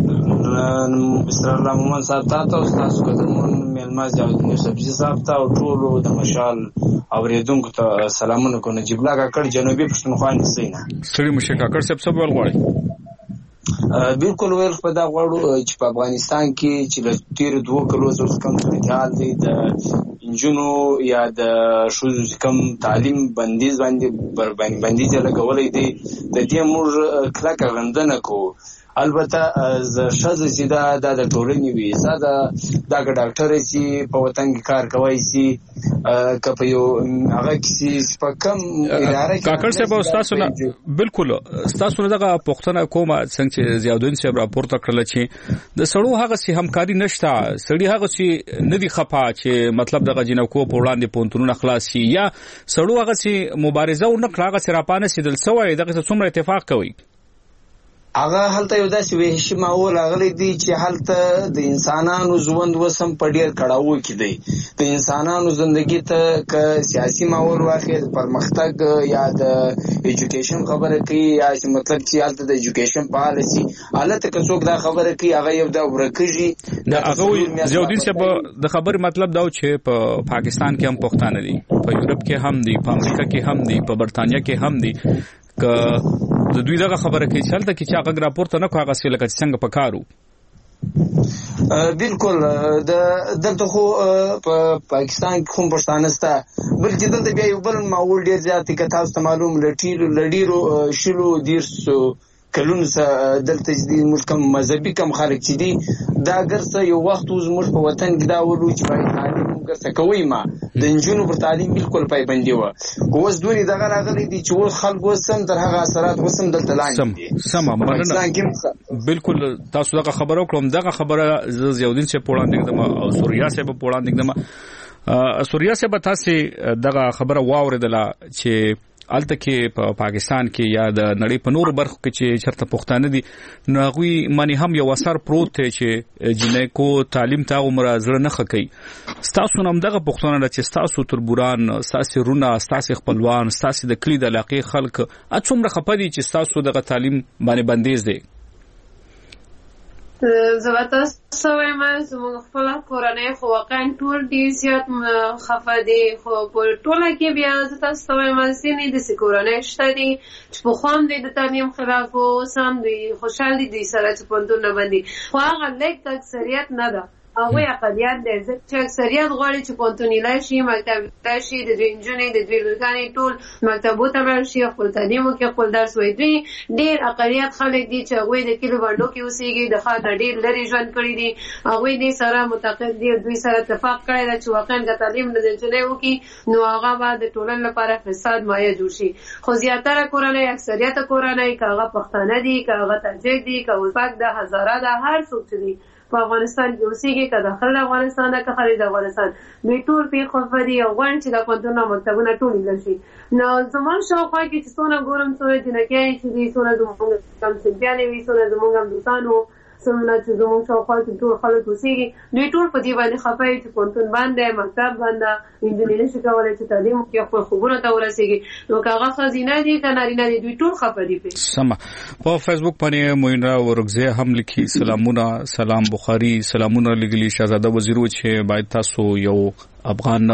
S13: مستر الله محمد صاحب تاسو تاسو قدرمن ملما جاوید سبزی صاحب ته ټولو د مشال اوریدونکو ته سلامونه کو نجیب الله کاکړ جنوبي پښتونخوا نسینا
S1: سړي مشه کاکړ صاحب څه ول غواړي
S13: بالکل ویل په دا غواړو چې په افغانستان کې چې د تیر دوه کلو څخه کم صورتحال دی د انجونو یا د شوز کم تعلیم بندیز باندې بندیز لګولې دي د دې موږ کلک غندنه کو البته ز شذ سیدا د ټولنې وی ساده دا ډاکټر سي په وطن کې کار کوي سي کپه یو هغه کسي سپکم اداره
S1: کاکړ صاحب استاد نه بالکل استاد نه دغه پښتنه کومه څنګه چې زیادون صاحب راپورته کړل چې د سړو هغه سي همکاري نشته سړي هغه سي ندي خپا چې مطلب دغه جنکو په وړاندې پونتونو خلاصي یا سړو هغه سي مبارزه او نه کړه هغه سراپانه سي دل سوې دغه څومره اتفاق کوي
S13: هغه هلته یو داسې وحشي ماحول راغلی دی چې هلته د انسانانو ژوند وسم په ډیر کړهو کې دی. د انسانانو ژوندګي ته که سیاسي ماحول واخلي، د پرمختګ یا د ایجوکیشن خبره کوي، یا مطلب چې هلته د ایجوکیشن پالیسي هلته که څوک دا خبره کوي هغه یو دا ورکېږي.
S1: دا هغه زیودین چې د خبر مطلب دا چې په پاکستان کې هم پښتانه دي، په یورپ کې هم دي، په امریکا کې هم دي، په برتانیا کې هم دي. که د دوی دغه خبره کوي چلته کې چې هغه راپورته نه کوي هغه څه لکه څنګه پکارو.
S13: بالکل د دلته خو په پاکستان کې هم پښتانه سته، بلکې دلته بیا یو بل ماحول ډیر زیات دی. که تاسو ته معلوم لټیرو لډیرو شلو دیرسو کلونو سره دلته چې موږ کوم مذهبي کم خلک چې دي دا ګرځه یو وخت موږ په وطن کې دا ولو چې باید تعلیم ګرځه کوي. ما د انجونو پر تعلیم بالکل پایبندي و، اوس دوی دغه راغلي دي چې اوس خلکو سم تر هغه اثرات وسم دلته لاندې دي.
S1: سم مننه. بالکل تاسو دغه خبرو کوم دغه خبره زیودین چې پوړاندې دم او سوریا سه په پوړاندې دم سوریا سه به تاسو دغه خبره واوریدله چې الته کې په پا پاکستان کې یا د نړۍ په نور برخو کې چې چرته پښتانه دي نو هغوی معنی هم یو اثر پروت دی چې جنې کو تعلیم ته عمر زړه نه خکې. ستاسو نوم دغه پښتانه چې ستاسو تربوران، ستاسو رونه، ستاسو خپلوان، ستاسو د کلی د علاقې خلک اڅومره خپدي چې ستاسو دغه تعلیم باندې بندیز دی.
S11: زبتا سوی من زمون خپل کورنۍ خو واقعا ټول ډیر زیات خفه دي، خو په ټوله کې بیا زتا سوی من سینې د سکورنۍ شته دي چې په خوام دي د تعلیم خلاف او سم دي خوشحال دي دي سره چې پوندونه باندې، خو هغه لیک اکثریت نه ده، هغه اقلیت دي چې اکثریت غواړي چې پونتونی لاشي، مکتب لاشي، د دوی انجونې د دوی لګانې ټول مکتبو ته ورشي، خپل تعلیم وکړي، خپل درس وایي. دوی ډیر اقلیت خلک دي چې هغه د کلو باندې کې اوسېږي، د خاطر ډیر لري ژوند کړی دي، هغه دې سره متقاعد دي، دوی سره اتفاق کړی دی چې واقعا د تعلیم د انجونې وکړي نو هغه به د ټولنې لپاره فساد مایه جوړ شي. خو زیاتره کورنۍ اکثریت کورنۍ که هغه پښتانه دي، که هغه تاجک دي، که ازبک ده، هزاره ده، هر څوک چې دي په افغانستان کې اوسېږي، که داخل افغانستان ده که خارج افغانستان، دوی ټول پې خوښه دي او غواړي چې دا پوهنتونونه مکتبونه ټول ایله شي. نو زموږ شاوخوا کې چې څونه ګورم څونه جنکیانې چې دي، څونه زموږ همصنفیانې وي، څونه زموږ همدوستان وو، څومره چې زموږ شاوخوا کې ټول خلک اوسېږي، دوی ټول په دې باندې خفه وي چې پوهنتون بند دی، مکتب بند ده، نجونې نشي کولی چې تعلیم وکړي، خپل خوبونو ته ورسېږي. نو که هغه ښځینه دي که نارینه دي، دوی ټول خفه دي پرې.
S1: سمه. په فیسبوک باندې موینرا ورغزه هم لیکي سلامونه، سلام بخاری سلامونه لګلی شهزاده وزیرو چې باید تاسو یو افغان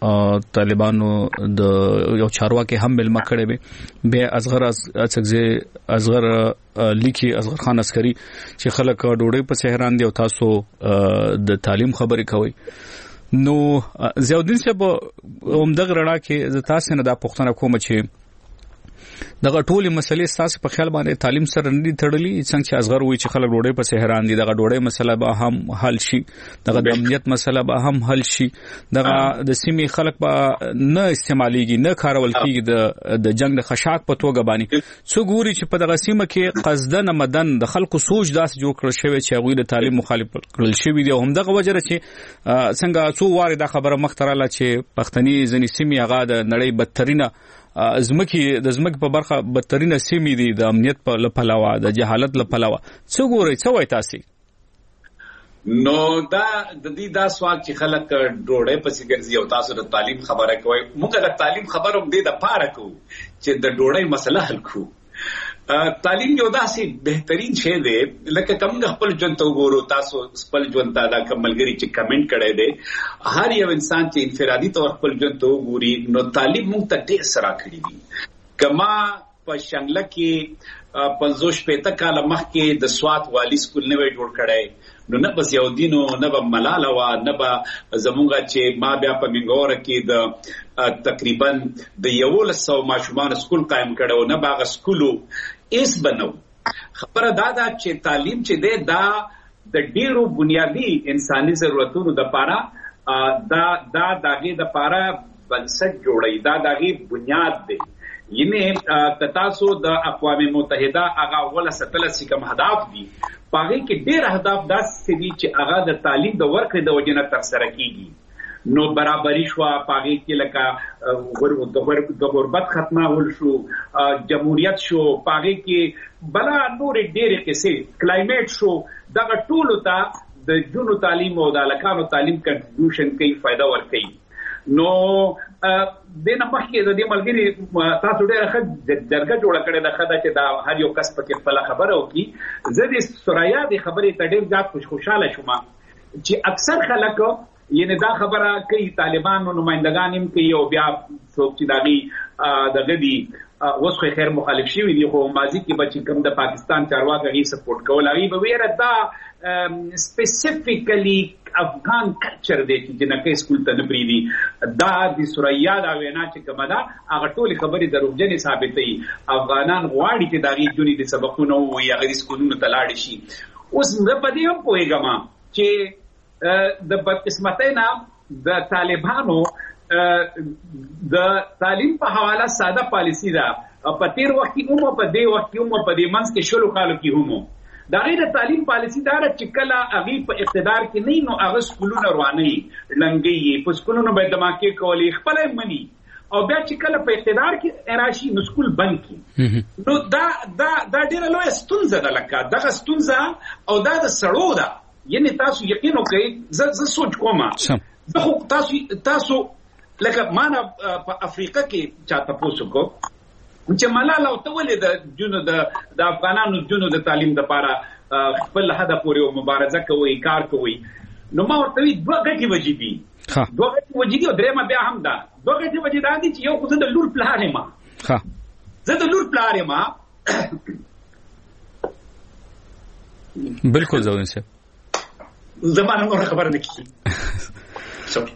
S1: طالبانو د یو چارواکي هم ملما کړي به به اصغر اڅګزه اصغر لیکي اصغر خان عسکری چې خلک ډوډۍ په سهران دي او تاسو د تعلیم خبرې کوي. نو زیاودین صاحب همدغه رڼا کې ز تاسو نه دا پوښتنه کوم چې دغه ټولې مسلې تاسو په خیال باندې تعلیم سره نه تړلې، څنګه چې اصغر وایي چې خلک ډوډۍ په سهران دي، دغه ډوډۍ مسله به هم حل شي، دغه د امنیت مسله به هم حل شي، دغه د سیمې خلک به نه استعماليږي، نه کارول کیږي د د جنگ د خشاک په توګه باندې. څو ګوري چې په دغه سیمه کې قصدن مدن د خلکو سوچ داس جوړ کړل شوی چې هغه د تعلیم مخالف کړل شوی دی. هم دغه وجره چې څنګه څو واره د خبره مختراله چې پښتني ځنی سیمې هغه د نړۍ بدترینه زمکی د زمکی په برخه بدترینه سیمې دي د امنیت په لپلاوه، د جهالت لپلاوه. څو ګوري څو وای تاسو؟
S12: نو دا د دې دا سوال چې خلک ډوډۍ پسې ګرځي او تاسو د تعلیم خبره کوي، موږ د تعلیم خبره هم دې د پاره کوو چې د ډوډۍ مسله حل کړو. تعلیم یو داسې بهترین شی دی لکه کوم خپل ژوند ته وګورو، تاسو خپل ژوند ته دا کملګری چې کمنټ کړی دی، هر یو انسان چې انفرادي تور خپل ژوند ته وګوري نو تعلیم موږ ته ډېر سره کړی دي. کما په شنګله کې پنځوس پېته کاله مخکې د سوات والی سکول نه وی جوړ کړی، نو نه بس یو دینو نه به ملاله وا نه به زمونږ چې ما بیا په منګوره کې د تقریبا د یولس سو ماشومان سکول قائم کړو، نه باغ سکولو ایس بنو. خبره دا ده چې تعلیم چې دی دا د ډیرو بنیادی انساني ضرورتونو د پاره دا دا دغه د پاره بنسټ جوړي، دا دغه بنیاد دی. یعنی تاسو د اقوام متحده هغه ولا ستلسی کوم هدف دي، پاره کې ډیر اهداف داسې دي چې هغه د تعلیم د ورکړې د وجنه تر سره کیږي. نو برابرۍ شو پاغي کې لکه د غربت ختمول شو جمهوریت شو پاغي کې بلا نور ډېرې کیسې کلایمیټ شو دغه ټولو ته د جنو تعلیم او د الکانو تعلیم کنټریبیوشن کوي فائدہ ورکوي نو د نه مخکې د دې ملګری تاسو ډېر ښه جرګه جوړه کړې ده خدای چې دا هر یو کس پکې خپل خبره وکړي زه د سوریا د خبرې ته ډېر زیات خوش خوشاله شوم چې اکثر خلک یعنی دا خبره کوي طالبانو نمائندگان هم کوي او بیا څوک چې داغي دغه دي اوس خو خیر مخالف شي وي خو ماضي کې بچی کوم د پاکستان چارواکي غي سپورټ کول هغه به ویره دا سپیسیفیکلی افغان کلچر دی چې جنکه سکول ته نه بریدي دا د سوریا دا وینا چې کومه دا هغه ټول خبرې دروغجنې ثابتې افغانان غواړي چې داغي جونی د سبقونو وي هغه سکولونو ته لاړ شي اوس زه په دې هم پوهیږم چې د بدقسمتۍ نه د طالبانو د تعلیم په حواله ساده پالیسی ده په تیر وخت کې هم په دې وخت کې هم په دې منځ کې شلو کالو کې هم دا غیر تعلیم پالیسی دا چې کله هغه په اقتدار کې نه نو هغه سکولونه رواني لنګي په سکولونو باندې دماکي کولی خپل منی او بیا چې کله په اقتدار کې راشي نو سکول بند کی نو دا دا دا ډیره لوی ستونزه ده لکه دغه ستونزه او دا د سړو ده یعنی تاسو یقین وکړئ زه زه سوچ کوم زه خو تاسو تاسو لکه معنا په افریقا کې چاته پوسو کو چې ملاله او ته ولې د جنو د د افغانانو جنو د تعلیم لپاره خپل هدف پورې مبارزه کوي کار کوي نو ما ورته وی دوه غټي وجې دي دوه غټي وجې دي او درېما بیا هم دا دوه غټي وجې دا دي چې یو خو د لور پلان ما ها زه د لور پلان ما
S1: بالکل زاوین صاحب
S12: زمانه نور خبر نه کی سوري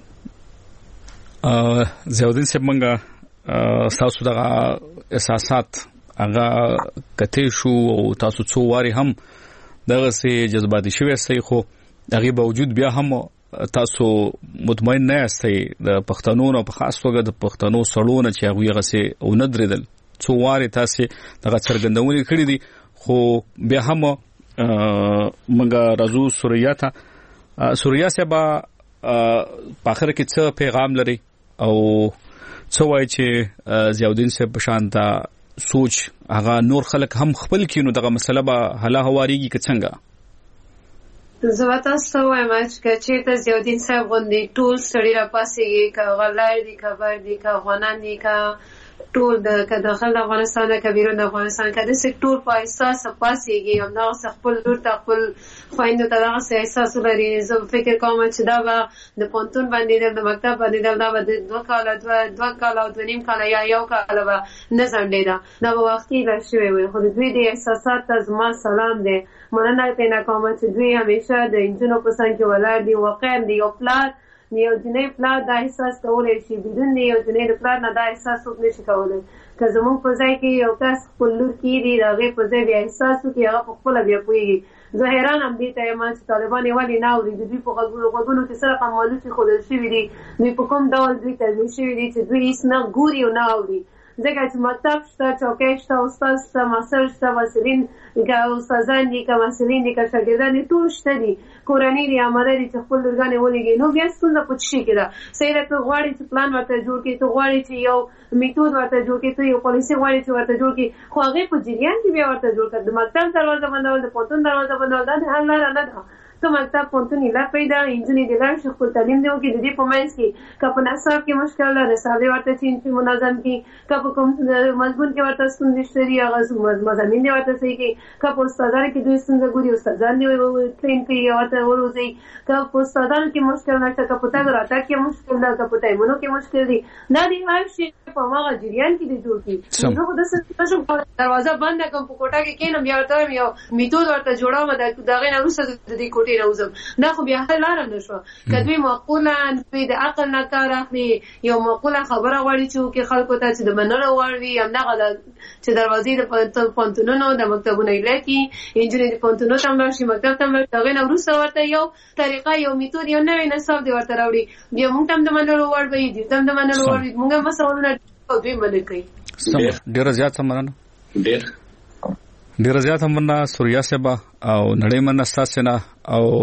S1: ا زاودین صاحب منګه تاسو دغه احساسات هغه کته شو او تاسو څو واري هم دغه سي جذباتي شوي سي خو هغه باوجود بیا هم تاسو مطمئن نه یاستئ د پښتنو او په خاص توګه د پښتنو سړونه چې هغه غسي او ندردل څو واري تاسو دغه څرګندونې کړې دي خو بیا هم منګه رازو سوریا ته سوریا سبا په اخر کې څه پیغام لري او څه وایي چې ضیاءالدین صاحب شانته سوچ هغه نور خلک هم خپل کینو دغه مسله به حلا هواريږي که څنګه
S11: زه تاسو وایم چې ته ضیاءالدین صاحب غوندي ټول سړي را پاسېږي که غلای دي که بر دي که غونان دي که ټول د داخل افغانستان د کبیرو د افغانستان کې د سکتور په احساس پاسېږي او دا خپل لور ته خپل خويندو ته دا احساس لري زه فکر کوم چې دا به د پونتون باندې د مکتب باندې دا به د دوه کال دوه دوه کال او دوه نیم کال یا یو کال به نه ځنډېده دا به وختي را شوی وي خو د دوی د احساسات ته زما سلام دی مننه پېنه کوم چې دوی همیشه د انجونو په څنګ کې ولاړ دي واقعا دی یو پلار یو جنې پلار دا احساس کولی شي بدون دی یو جنې پلار نه دا احساس څوک نشي کولی که زموږ په ځای کې یو کس خپل لور کېږي د هغې په ځای بیا احساس وکړي هغه په خپله بیا پوهېږي زه حیران هم دې ته یم چې طالبان یې ولې نه اوري د دوی په غوږونو کې څه رقم مالوچې ښودل شوي دي دوی په کوم ډول دوی تربیه شوي دي چې دوی هېڅ نه ګوري او نه اوري ځکه چې مکتب شته چوکۍ شته استاد شته ماسټر شته محصلین که استادان دي که محصلین دي که شاګردان دي ټول شته دي کورنۍ دي عمله دي چې خپل لورګانې ولېږي نو بیا ستونزه په څه شي کې ده صحیح ده ته غواړې چې پلان ورته جوړ کړي ته غواړې چې یو میتود ورته جوړ کړي ته یو پالیسي غواړې چې ورته جوړ کړي خو هغې په جریان کې بیا ورته جوړ کړه د مکتب دروازه بندول د پوهنتون دروازه بندول دا د حل لاره نه ده ته مکتب پوهنتون ایله پیدا نجونې دې لاړ شي خپل تعلیم دې وکړي د دې په منځ کې که په نصاب کې مشکل ده نصاب دې ورته چینج منظم کړي که په کوم مضمون کې ورته ستونزې شته دي هغه مضامین دې ورته صحیح کړي که په استادانو کې دوی ستونزه ګوري استادان دې ټرین کړي ورته وروزي که په استادانو کې مشکل نشته که په تګ راتګ کې مشکل ده که په ټایمونو کې مشکل دي دا دې هر شي په هغه جریان کې دې جوړ کړي زه خو داسې نشم دروازه بنده کړم په کوټه کې کښېنم بیا ورته وایم یو میتود ورته جوړوم د هغې نه وروسته د دې کوټې نه وځم خو بیا حل لاره نه شوه که دوی معقوله دوی د عقل نه کار اخلي یو معقوله خبره غواړي چې وکړي خلکو ته چې د منلو وړ وي همدغه ده چې دروازې د پوهنتونونو د مکتبونو ایله کړي نجونې د پوهنتونو ته هم لاړ شي مکتب ته هم لاړ شي هغې نه وروسته ورته یو طریقه یو میتود یو نوی نصاب دې ورته راوړي بیا موږ ته هم د منلو وړ وي دوی ته هم د منلو وړ وي موږ هم مسؤلونه او دوی منل کوي
S1: ډېره زیاته مننه ډېر ډېره زیاته مننه سوریا صاحبه او نړۍ مننه ستاسې نه او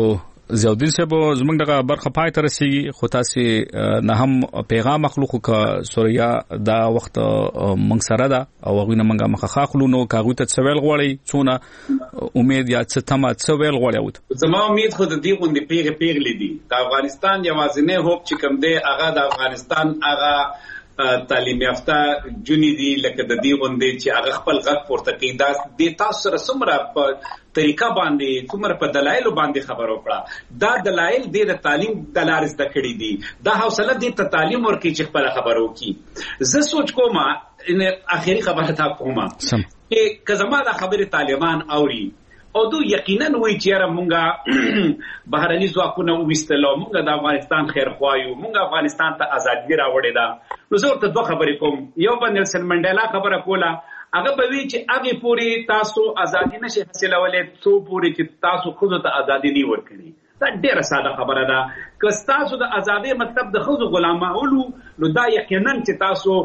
S1: زیاودین صاحب زمونږ دغه برخه پای ته رسیږي خو تاسو نه هم پیغام مخلوق کا سوریا دا وخت مونږ سره ده او غوینه مونږه مخه خاخلو نو کاغوی ته څویل غوړی څونه امید یا څه تمه څویل غوړی وته
S12: زما امید خو د دې غونډې پیغه پیغلې دي د افغانستان یوازینی هوپ چې کوم دی هغه د افغانستان هغه تعلیم یافته جونی دي لکه د دې غونډې چې هغه خپل غږ پورته کوي دا د تاسو سره څومره په طریقه باندې څومره په دلایل باندې خبرو کړه دا دلایل د تعلیم د لارې زده کړې دي دا حوصله دي ته تعلیم ورکړي چې خپل خبرو کوي زه سوچ کوم ان اخیری خبره تا کومه چې کزما دا خبره طالبان اوري او دو یقینا وی چې را مونږه بهرني ځواکونه وستلو مونږه د افغانستان خیر خوایو مونږه افغانستان ته ازادي راوړې ده نو زه ورته دوه خبرې کوم یو باندې نلسن منډیلا خبره کوله هغه به وی چې هغه پوری تاسو ازادي نشي حاصلولې څو پوری چې تاسو خود ته ازادي نه ورکړي دا ډیره ساده خبره ده که تاسو د ازادي مطلب د خود غلامولو نو دا یقینا چې تاسو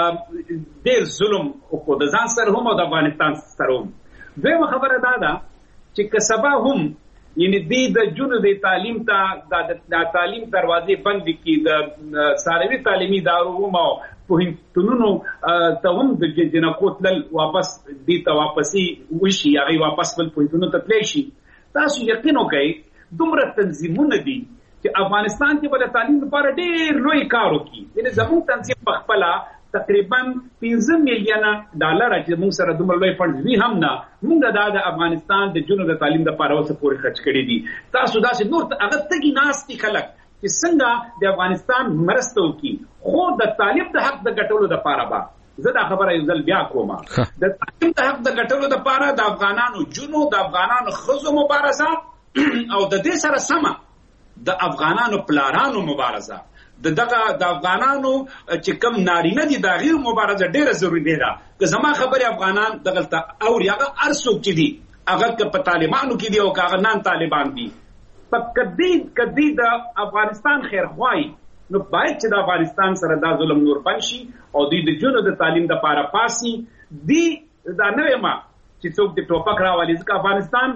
S12: ډیر ظلم او د ځان سره هم او د افغانستان سره هم دویمه خبره ده ده چې که سبا هم یعنی د جنو د تعلیم ته د تعلیم دروازې بند کی د ساروي تعلیمي ادارو او پوهنتونونو ته هم د جنکو تل واپس دي ته واپسی وشي هغه واپس بل پوهنتونو ته تللی شي تاسو یقین وکړئ دومره تنظیمونه دي چې افغانستان کې بل تعلیم لپاره ډېر لوی کار وکړي یعنی زموږ تنظیم په خپل تقریبا پنځه میلیونه ډالر چې موږ سره دومره لوی فند وی هم نه موږ د افغانستان د جنو د تعلیم لپاره اوسه پورې خرچ کړی دي تاسو داسې نور هغه تګي ناستي خلک چې څنګه د افغانستان مرسته وکړي خو د تعلیم د حق د ګټلو لپاره با زه دا خبره یو ځل بیا کوم د تعلیم د حق د ګټلو لپاره د افغانانو جنو د افغانانو خزو مبارزه او د دې سره سمه د افغانانو پلارانو مبارزه د دغه د افغانانو چې کم نارینه دي د غیر مبارزه ډیره ضروری ده که زما خبره افغانان دغه او هغه ارسوک چې دي هغه په طالبانو کې دي او هغه نن طالبان دي په کدی کدی د افغانستان خیر خوای نو باید چې د افغانستان سره دا ظلم نور بنشي او دوی د جنو د تعلیم د پاره پاسي دی دا نه ما چې څوک د ټوپک راوالي ځکه افغانستان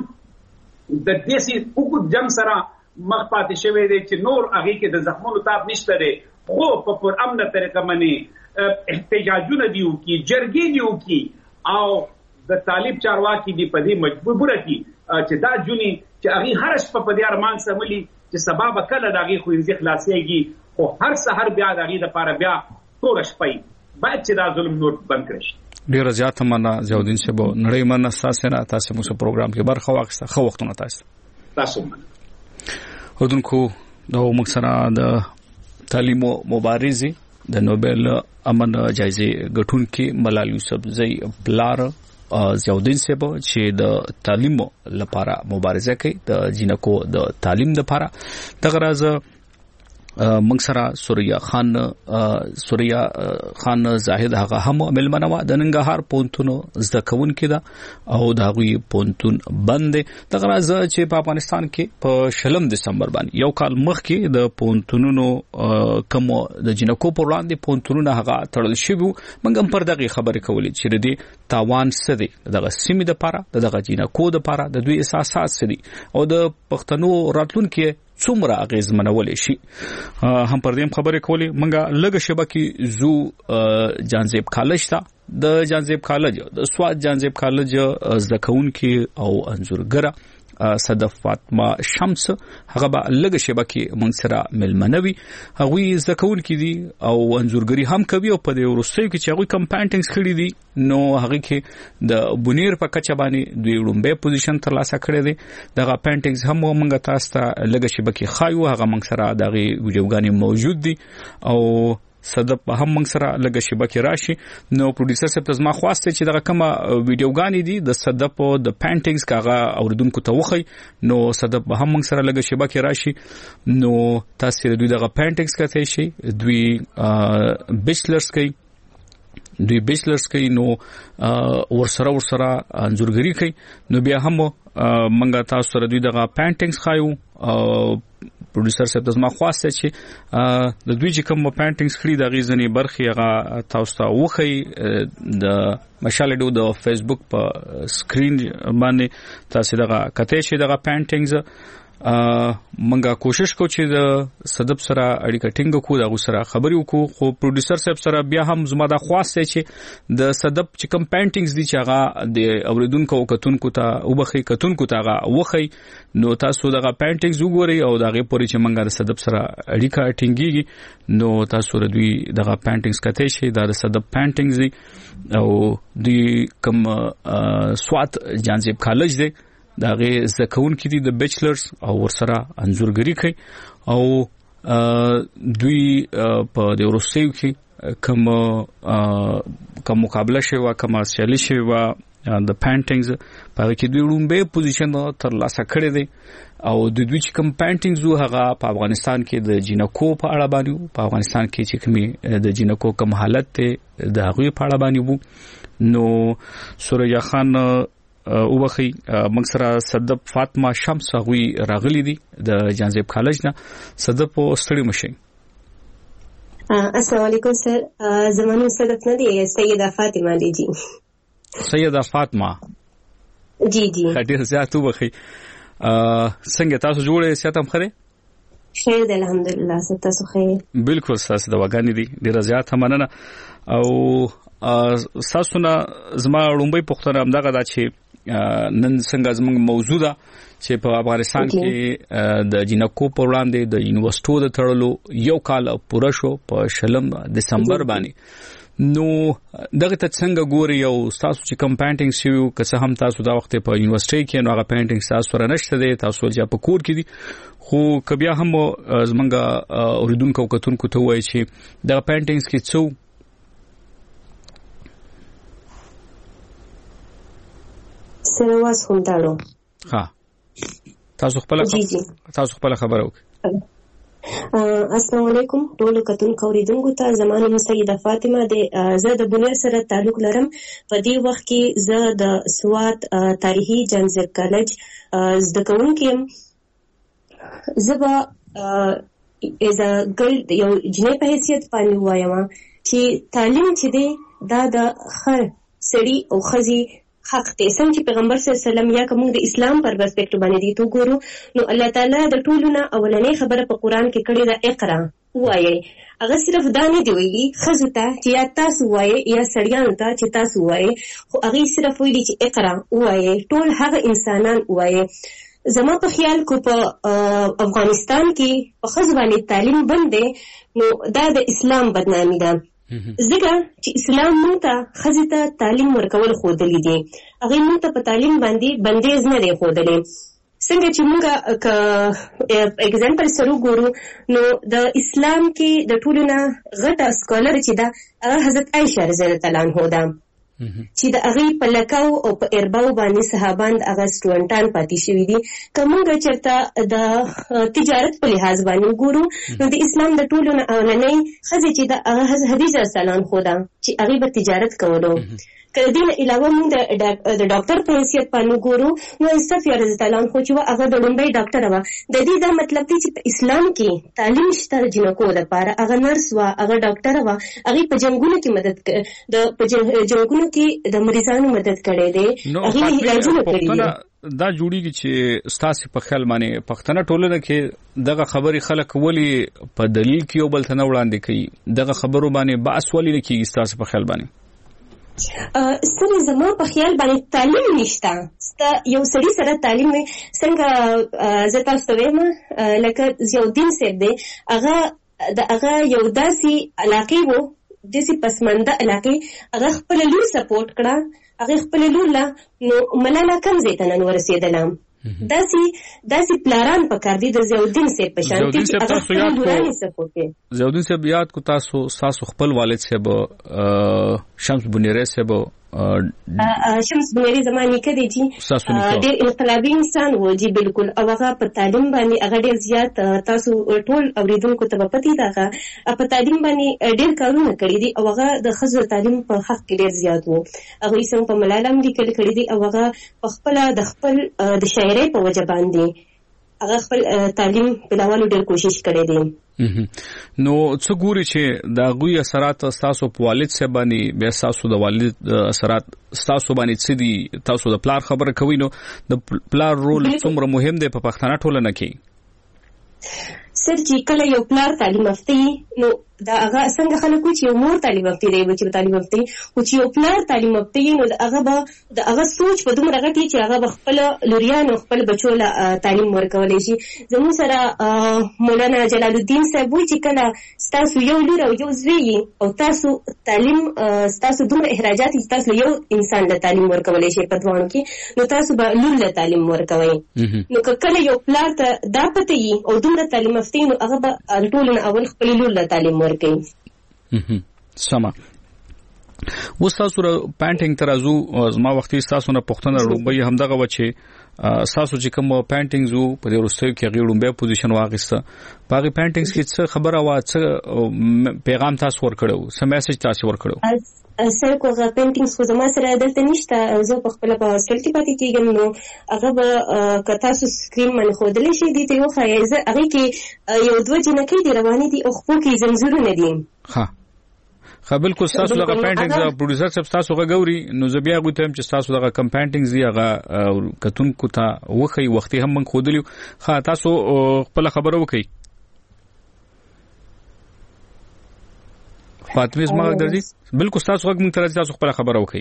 S12: د دې سي وګړو جنگ سره مخ پاتې شوی دی چې نور هغه کې د زخمونو تاب نشته دی خو په پر امنه طریقه باندې احتجاجونه دیو کی جرګې دیو کی او د طالب چارواکي دی په دې مجبور کی چې دا جونی چې هغه هر شپه په دې ارمان سملی چې سبب کله دغه خو انځ خلاصيږي او هر سحر بیا دغه د پاره بیا ټول شپې باید چې دا ظلم نور بند کړي
S1: ډیر زیات مننه زیاودین صاحب نړۍ مننه تاسو نه تاسو موږ پروګرام کې برخه واخیسته خو وختونه تاسو
S12: تاسو
S1: ودونکو د موږ سره د تعلیم مبارزي د نوبل امن جایزه ګټونکي ملال یوسفزئی پلار زیاودین صاحب چې د تعلیم لپاره مبارزه کوي د جنکو د تعلیم لپاره دغه راز موږ سره سوریا خان سوریا خان زاهد هغه هم ملمنه و د ننګهار پونتونو زده کوونکې ده او دا غوي پونتون بند دغه راز چې په افغانستان کې په شلم دسمبر باندې یو کال مخکې د پونتونونو کوم د جنکو پر وړاندې پونتونونه هغه تړل شوی موږ هم پر دغه خبرې کولې چې د تاوان سدي دغه سیمې د پاره دغه جنکو د پاره د دوی احساسات سدي او د پښتنو راتلونکو څومره اغیزمنول شي هم پر دې خبرې کولې منګه لږ شبکې زو جانزیب کالج ته د جانزیب کالج د سواد جانزیب کالج زکونکي او انزورګره صدف فاطمه شمس هغه به لږ شبکې مونږ سره ملمنوي هغه زکونکي دي او انزورګری هم کوي او په دې ورستیو کې چې هغه کم پینټینګز کړی دي نو هغه کې د بونیر په کچه باندې دوی وړمبه پوزیشن تر لاسه کړی دي دغه پینټینګز هم مونږ تاسو ته لږ شبکې خایو هغه مونږ سره دغه ویډیوګانی موجود دي او صدف هم موږ سره لږه شبکه راشي نو پروډوسر صاحب تاسو ما خواسته چې دغه کومه ویډیوګانی دي د صدف او د پینټینګز کاغه اوردونکو ته وخی نو صدف هم موږ سره لږه شبکه راشي نو تاسو دوی دغه پینټینګز کته شي دوی بیچلرز کوي دوی بیچلرز کوي نو ورسره ورسره انزورګری کوي نو بیا هم منګه تاسو سره دوی دغه پینټینګز خایو او پروډوسر صاحب تاسو ما خواسته چې د دوی چې کوم پینټینګز خري د غیزنی برخي هغه تاسو ته وخی د مشالډو د فیسبوک په سکرین باندې تاسو دغه کته شي دغه پینټینګز منګه کوشش کو چې د صدب سره اړیکه ټینګ کو دا سره خبرې وکړو خو پروډوسر صاحب سره بیا هم زما د خواسته چې د صدب چې کم پینټینګز دي چې هغه د اوریدونکو او کتونکو ته وبخي کتونکو ته هغه وخی نو تاسو دغه پینټینګز وګورئ او دغه پورې چې منګه د صدب سره اړیکه ټینګيږي نو تاسو ردوی دغه پینټینګز کته شي د صدب پینټینګز دي او د کم سوات جانزیب کالج دی داغه زکون کې دي د بیچلرز او ورسره انزورګری کوي او دوی په د روسیو کې کوم کوم مقابله شوی کوم سیالي شوی د پینټینګز په کې دوی لومبه پوزیشن تر لاسه کړی دی او د دوی چې کوم پینټینګز هغه په افغانستان کې د جینکو په اړه باندې په افغانستان کې چې کوم د جینکو کوم حالت ته د هغه په اړه باندې وو نو سوریا خان او وخی موږ سره صدب فاطمه شمس غوي راغلي دي د جانزیب کالج نه صدب په ستړي مشي.
S14: السلام علیکم سر زمانو صدب نه دی سیده فاطمه دی جی
S1: سیده فاطمه
S14: جی جی
S1: ډیر زیات وخی څنګه تاسو جوړه سیاتم خره
S14: خیر دی الحمدلله تاسو خیر
S1: بالکل تاسو د وګانی دي ډیر زیات مننه او تاسو نه زما لومبي پختره همدغه دا چې نن څنګه زموږ موضوع ده چې په افغانستان کې د جینکو په وړاندې د یونیورسيټو د تړلو یو کال پوره شو په شلم دسمبر باندې نو دغه ته څنګه ګوري او تاسو چې کم پینټینګ شیو که هم تاسو دا وخت په یونیورسيټي کې نو هغه پینټینګ تاسو سره نشته دي تاسو چې په کور کې دي خو کبیا هم زمونږه اوریدونکو کتونکو ته وایي چې دا پینټینګز کې څو
S14: سرواز هم دالو
S1: ها تاسو خپل تاسو خپل خبر
S14: وکړه السلام علیکم ټول کتونکو اوریدونکو ته زمانه نو سیده فاطمه د زه د بنیر سره تعلق لرم په دې وخت کې زه د سوات تاریخي جانزیب کالج زده کوونکی يم زبا از ګل یو جنې په حیثیت باندې وایم چې تعلیم چې دی دا د هر سړي او خزي حق ته سم چې پیغمبر صلی الله علیه وسلم یا کوم د اسلام پر پرسپیکټیو باندې دی تو ګورو نو الله تعالی د ټولونه اولنې خبره په قران کې کړې ده اقرا وایي هغه صرف دا نه دی ویلي خزو ته چې یا تاسو وایي یا سړیانو ته چې تاسو وایي خو هغه صرف ویلي چې اقرا وایي ټول هغه انسانان وایي زما په خیال کو په افغانستان کې په خزو باندې تعلیم بند دی نو دا د اسلام بدنامي ده ځکه چې اسلام موږ ته ښځې ته تعلیم ورکول ښودلی دي هغې موږ ته په تعلیم باندې بندیز نه دی ښودلی څنګه چې موږ که اګزامپل سره وګورو نو د اسلام کې د ټولو نه غټه سکالر چې ده هغه حضرت عایشه رضی الله تعالی عنها ده چې د هغې په لکاو او په ارباو باندې صحابان د هغه سټوډنټان پاتې شوي دي که موږ چېرته د تجارت په لحاظ باندې وګورو نو د اسلام د ټولو نه اولنۍ ښځې چې د هغه حدیث رسالان خو ده چې هغې به تجارت کولو که د دې نه علاوه موږ د ډاکټر په حیثیت باندې وګورو نو صفیه رضی الله عنها خو چې هغه د لومړۍ ډاکټره وه د دې دا مطلب دی چې په اسلام کې تعلیم شته د جنکو لپاره هغه نرس وه هغه ډاکټره وه هغې په جنګونو کې مدد د په جنګونو کې د مریضانو مدد کړی دی هغې علاجونه کړي دي
S1: دا جوړیږي چې ستاسو په خیال باندې پښتنه ټولنه کې دغه خبرې خلک ولي په دلیل کې یو بل ته نه وړاندې کوي دغه خبرو باندې بحث ولي نه کیږي ستاسو په خیال باندې
S14: سره زما په خیال باندې تعلیم نشته ستا یو سړي سره تعلیم څنګه زه تاسو ته وایم لکه ضیاءالدین صاحب دی هغه د هغه یو داسې علاقې وو داسې پسمانده علاقې هغه خپله لور سپورټ کړه هغه خپل لور لا نو ملاله کم زه ته نن ورسېدلم داسې داسې پلاران پکار دي د ضیاءالدین صاحب په شان کې هغه خپل لورانې سپورټ کوي
S1: ضیاءالدین صاحب یاد کو تاسو تاسو خپل والد صاحب شمس بنيري صاحب
S14: شمس بنيري زماني کې دي چې ډېر انقلابي انسان و جی بالکل او هغه په تعلیم باندې هغه ډېر زیات تاسو ټول اوریدونکو ته پتی دا هغه په تعلیم باندې ډېر کارونه کړی دي او هغه د ښځو تعلیم په حق کې ډېر زیات وو هغه یې په ملالم لیکل کړی دي او هغه په خپل د خپل د شاعرۍ په وجه باندې هغه خپل تعلیم پیلولو ډېر کوشش کړی دی.
S1: نو څه ګوري چې د غوی اثرات تاسو په والد سره باندې بیا تاسو د والد اثرات تاسو باندې څه دي؟ تاسو د پلار خبره کوي نو د پلار رول څومره مهم دی په پښتنه ټولنه کې؟
S14: سر چې کله یو پلار تعلیم یافته نو دا هغه څنګه خلک چې یو مور تعلیم یافته دی چې تعلیم یافته او چې یو پلار تعلیم یافته نو هغه به د هغه سوچ په دومره غټي چې هغه خپل لوریان او خپل بچو له تعلیم ورکولای شي. زموږ سره مولانا جلال الدین صاحب وایي چې کله تاسو یو لور او یو زوی او تاسو تعلیم تاسو دومره اخراجات تاسو یو انسان له تعلیم ورکولای شي په دوانو کې نو تاسو به لور له تعلیم ورکوي. نو کله یو پلار ته دا پته یي او دومره تعلیم یافته نو هغه به ټول اول خپل لور له تعلیم
S1: سما. اوس تاسو را پینټینګ ترازو زما وختي تاسو نه پښتنه روبي همدغه و چې تاسو چې کوم پینټینګ زو په دې ورستو کې غیړم به پوزیشن واغسته پاغي پینټینګز کې څه خبره وا څه پیغام تاسو ورکړو څه میسج تاسو ورکړو؟
S14: سر کوغه پینټینګز خو زما سره دلته نشته زه په خپل په هاستل کې پاتې کېږم نو هغه به کتا سو سکرین باندې خودلې شي دي ته یو خایزه هغه کې یو دوه جنکې دی روانې دي او خو کې زنجیرونه دي.
S1: ها خا بالکل تاسو دغه پینټینګز پروډوسر صاحب تاسو غووري نو زه بیا غوتم چې تاسو دغه کم پینټینګز دی هغه کتونکو ته وخی وختي هم من خودلیو. خا تاسو خپل خبرو وکي فاطمه زما درځي بالکل تاسو غوږ مونږ ته تاسو خپل خبرو وکي.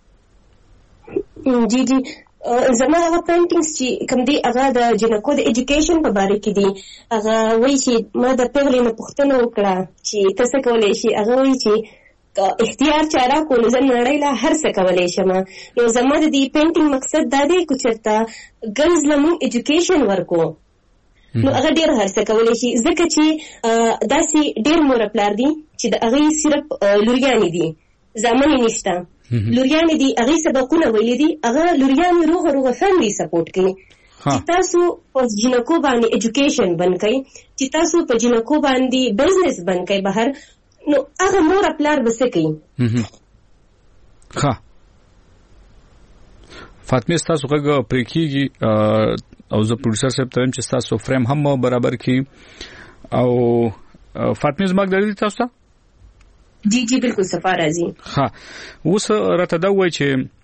S14: جی جی زما هغه پینټینګز چې کوم دی هغه د جنکو د ایجوکیشن په باره کې دی. هغه وایي چې ما د پیغلې نه پوښتنه وکړه چې تاسو کولای شي هغه وایي چې اختیار چاره کول زه نړۍ له هر څه کولای شم. یو زما د دې پینټینګ مقصد دا دی چې چرته ګرلز لمو ایجوکیشن ورکو نو هغه ډیر هر څه کولای شي ځکه چې داسې ډیر مور پلار دي چې د هغه صرف لوریانی دي ځامن نشته لوریانی دي هغه سبقونه ویلي دي هغه لوریانی روغ روغ فیملی سپورټ کوي چې تاسو په جنکو باندې ایجوکیشن بند کړئ چې تاسو په جنکو باندې بزنس بند کړئ بهر نو هغه مور پلار به څه کوي.
S1: ها فاطمه تاسو هغه پریکيږي او زه پروډوسر صاحب ته چې تاسو فریم هم برابر کی او فاطمه زما د دې تاسو ته
S14: جی جی بالکل صفه راځي.
S1: ها اوس راته دا وایي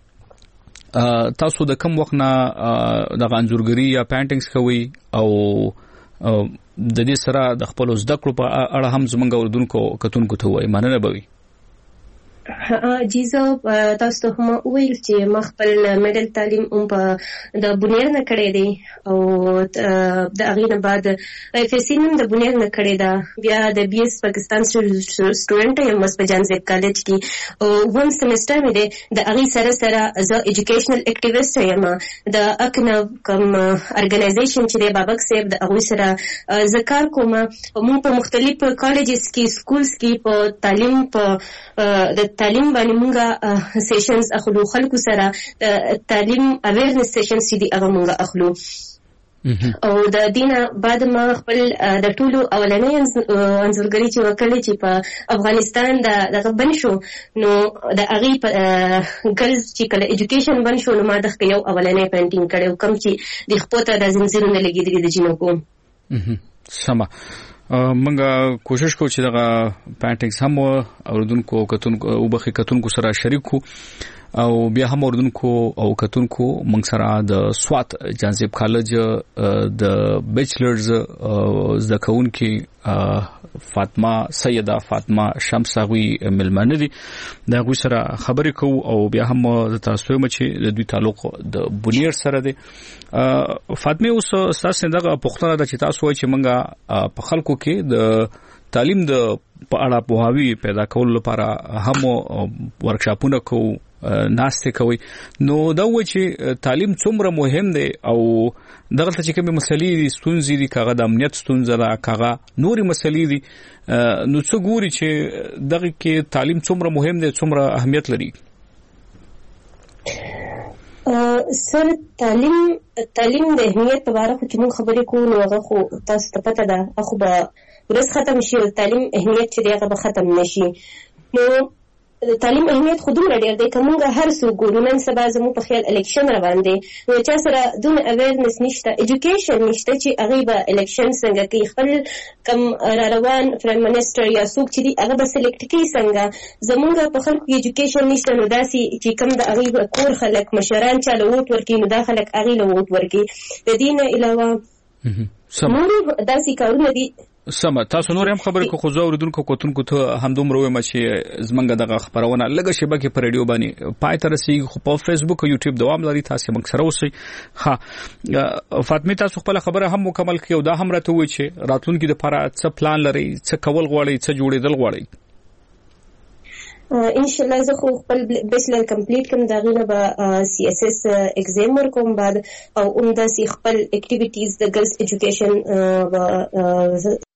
S1: چې تاسو د کوم وخت نه د انځورګری یا پینټینګز کوي او د دې سره د خپل زده کړو په اړه هم زمونږ اوردونکو کتونکو ته وایي مننه به وي.
S14: جی زه تاسو ته هم ویل چې ما خپل میډل تعلیم هم په د بنیر نه کړی دی او د هغې نه بعد اف ایس سی هم د بنیر نه کړی ده. بیا د بی ایس پاکستان سټوډنټ یم په جانزیب کالج کې او ون سیمسټر مې دی د هغې سره سره زه ایجوکیشنل اکټیویسټ یم د اکنو کوم ارګنایزیشن چې دی بابک صاحب د هغوی سره زه کار کوم. موږ په مختلفو کالجز کې سکولز کې په تعلیم په د تعلیم باندې مونږه سیشنز اخلو خلکو سره تعلیم اویرنس سیشنز دي هغه مونږه اخلو او د دینه بعد ما خپل د ټولو اولنۍ انځورګری چې وکړې چې په افغانستان د دغه بن شو نو د هغې په ګرلز چې کله ایجوکیشن بن شو نو ما د یو اولنۍ پینټینګ کړی کوم چې د خپو ته د زنځیرونه لګېدلي د جنکو.
S1: سمه منګه کوشش کوو چې دغه پینټینګز هم اوردونکو کتونکو او بخي کتونکو سره شریک کو او بیا هم اوردونکو او کتونکو موږ سره د سوات جانزیب کالج د بیچلرز د کونکي فاطمه سیده فاطمه شمساوي ملمنه دي دا غو سره خبرې کوو او بیا هم د تاسو مچ د دوی تعلق د بنیر سره دي. فاطمه اوس تاسو دغه پښتنه د چې تاسو وایي چې منګه په خلکو کې د تعلیم د په اړه پوهاوی پیدا کول لپاره هم ورکشاپونه کوو ناشته کوي نو دا و چې تعلیم څومره مهم دی او دغه چې کومه مسلې دي ستونزې دي کاغه د امنیت ستونزه ده کاغه نوري مسلې دي نو څو ګوري چې دغه کې تعلیم څومره مهم دی څومره اهمیت لري.
S14: سر تعلیم تعلیم د اهمیت په اړه چې موږ خبرې کوو نو هغه خو تاسو ته پته ده خو به ورځ ختم شي تعلیم اهمیت چې هغه به ختم نشي. نو تعلیم اهمیت خو دومره ډېر دی که موږ هر څوک ګورو نن سبا زموږ په خیال الیکشن روان دی نو چا سره دونه اویرنس نشته ایجوکیشن نشته چې هغوی به الیکشن څنګه کوي خپل کم را روان پرایم منسټر یا څوک چې دي هغه به سلیکټ کوي څنګه زموږ په خلکو کې ایجوکیشن نشته نو داسې چې کوم د هغوی کور خلک مشران چا له ووټ ورکوي نو دا خلک هغوی له ووټ ورکوي د دې نه علاوه نورې داسې کارونه دي
S1: سمه تاسو نور هم خبرې کو خو زه اوریدونکو کوتونکو ته همدومره وایم چې زمونږ دغه خبرونه لږه شبکه پر رادیو باندې پای ته رسیږي خو په فیسبوک او یوټیوب دوام لري تاسو موږ سره اوسئ ها فاطمه تاسو خپل خبره هم مکمل کړئ او دا هم راته وایي چې راتلونکي د لپاره څه پلان لري څه کول غواړئ څه جوړېدل غواړئ
S14: ان شاء الله زه خو خپل بیچلر کمپلیټ کوم دا غینه به سی اس اس ایگزام ورکوم بعد او عمده سي خپل اکټیویټیز د ګرلز ایجوکیشن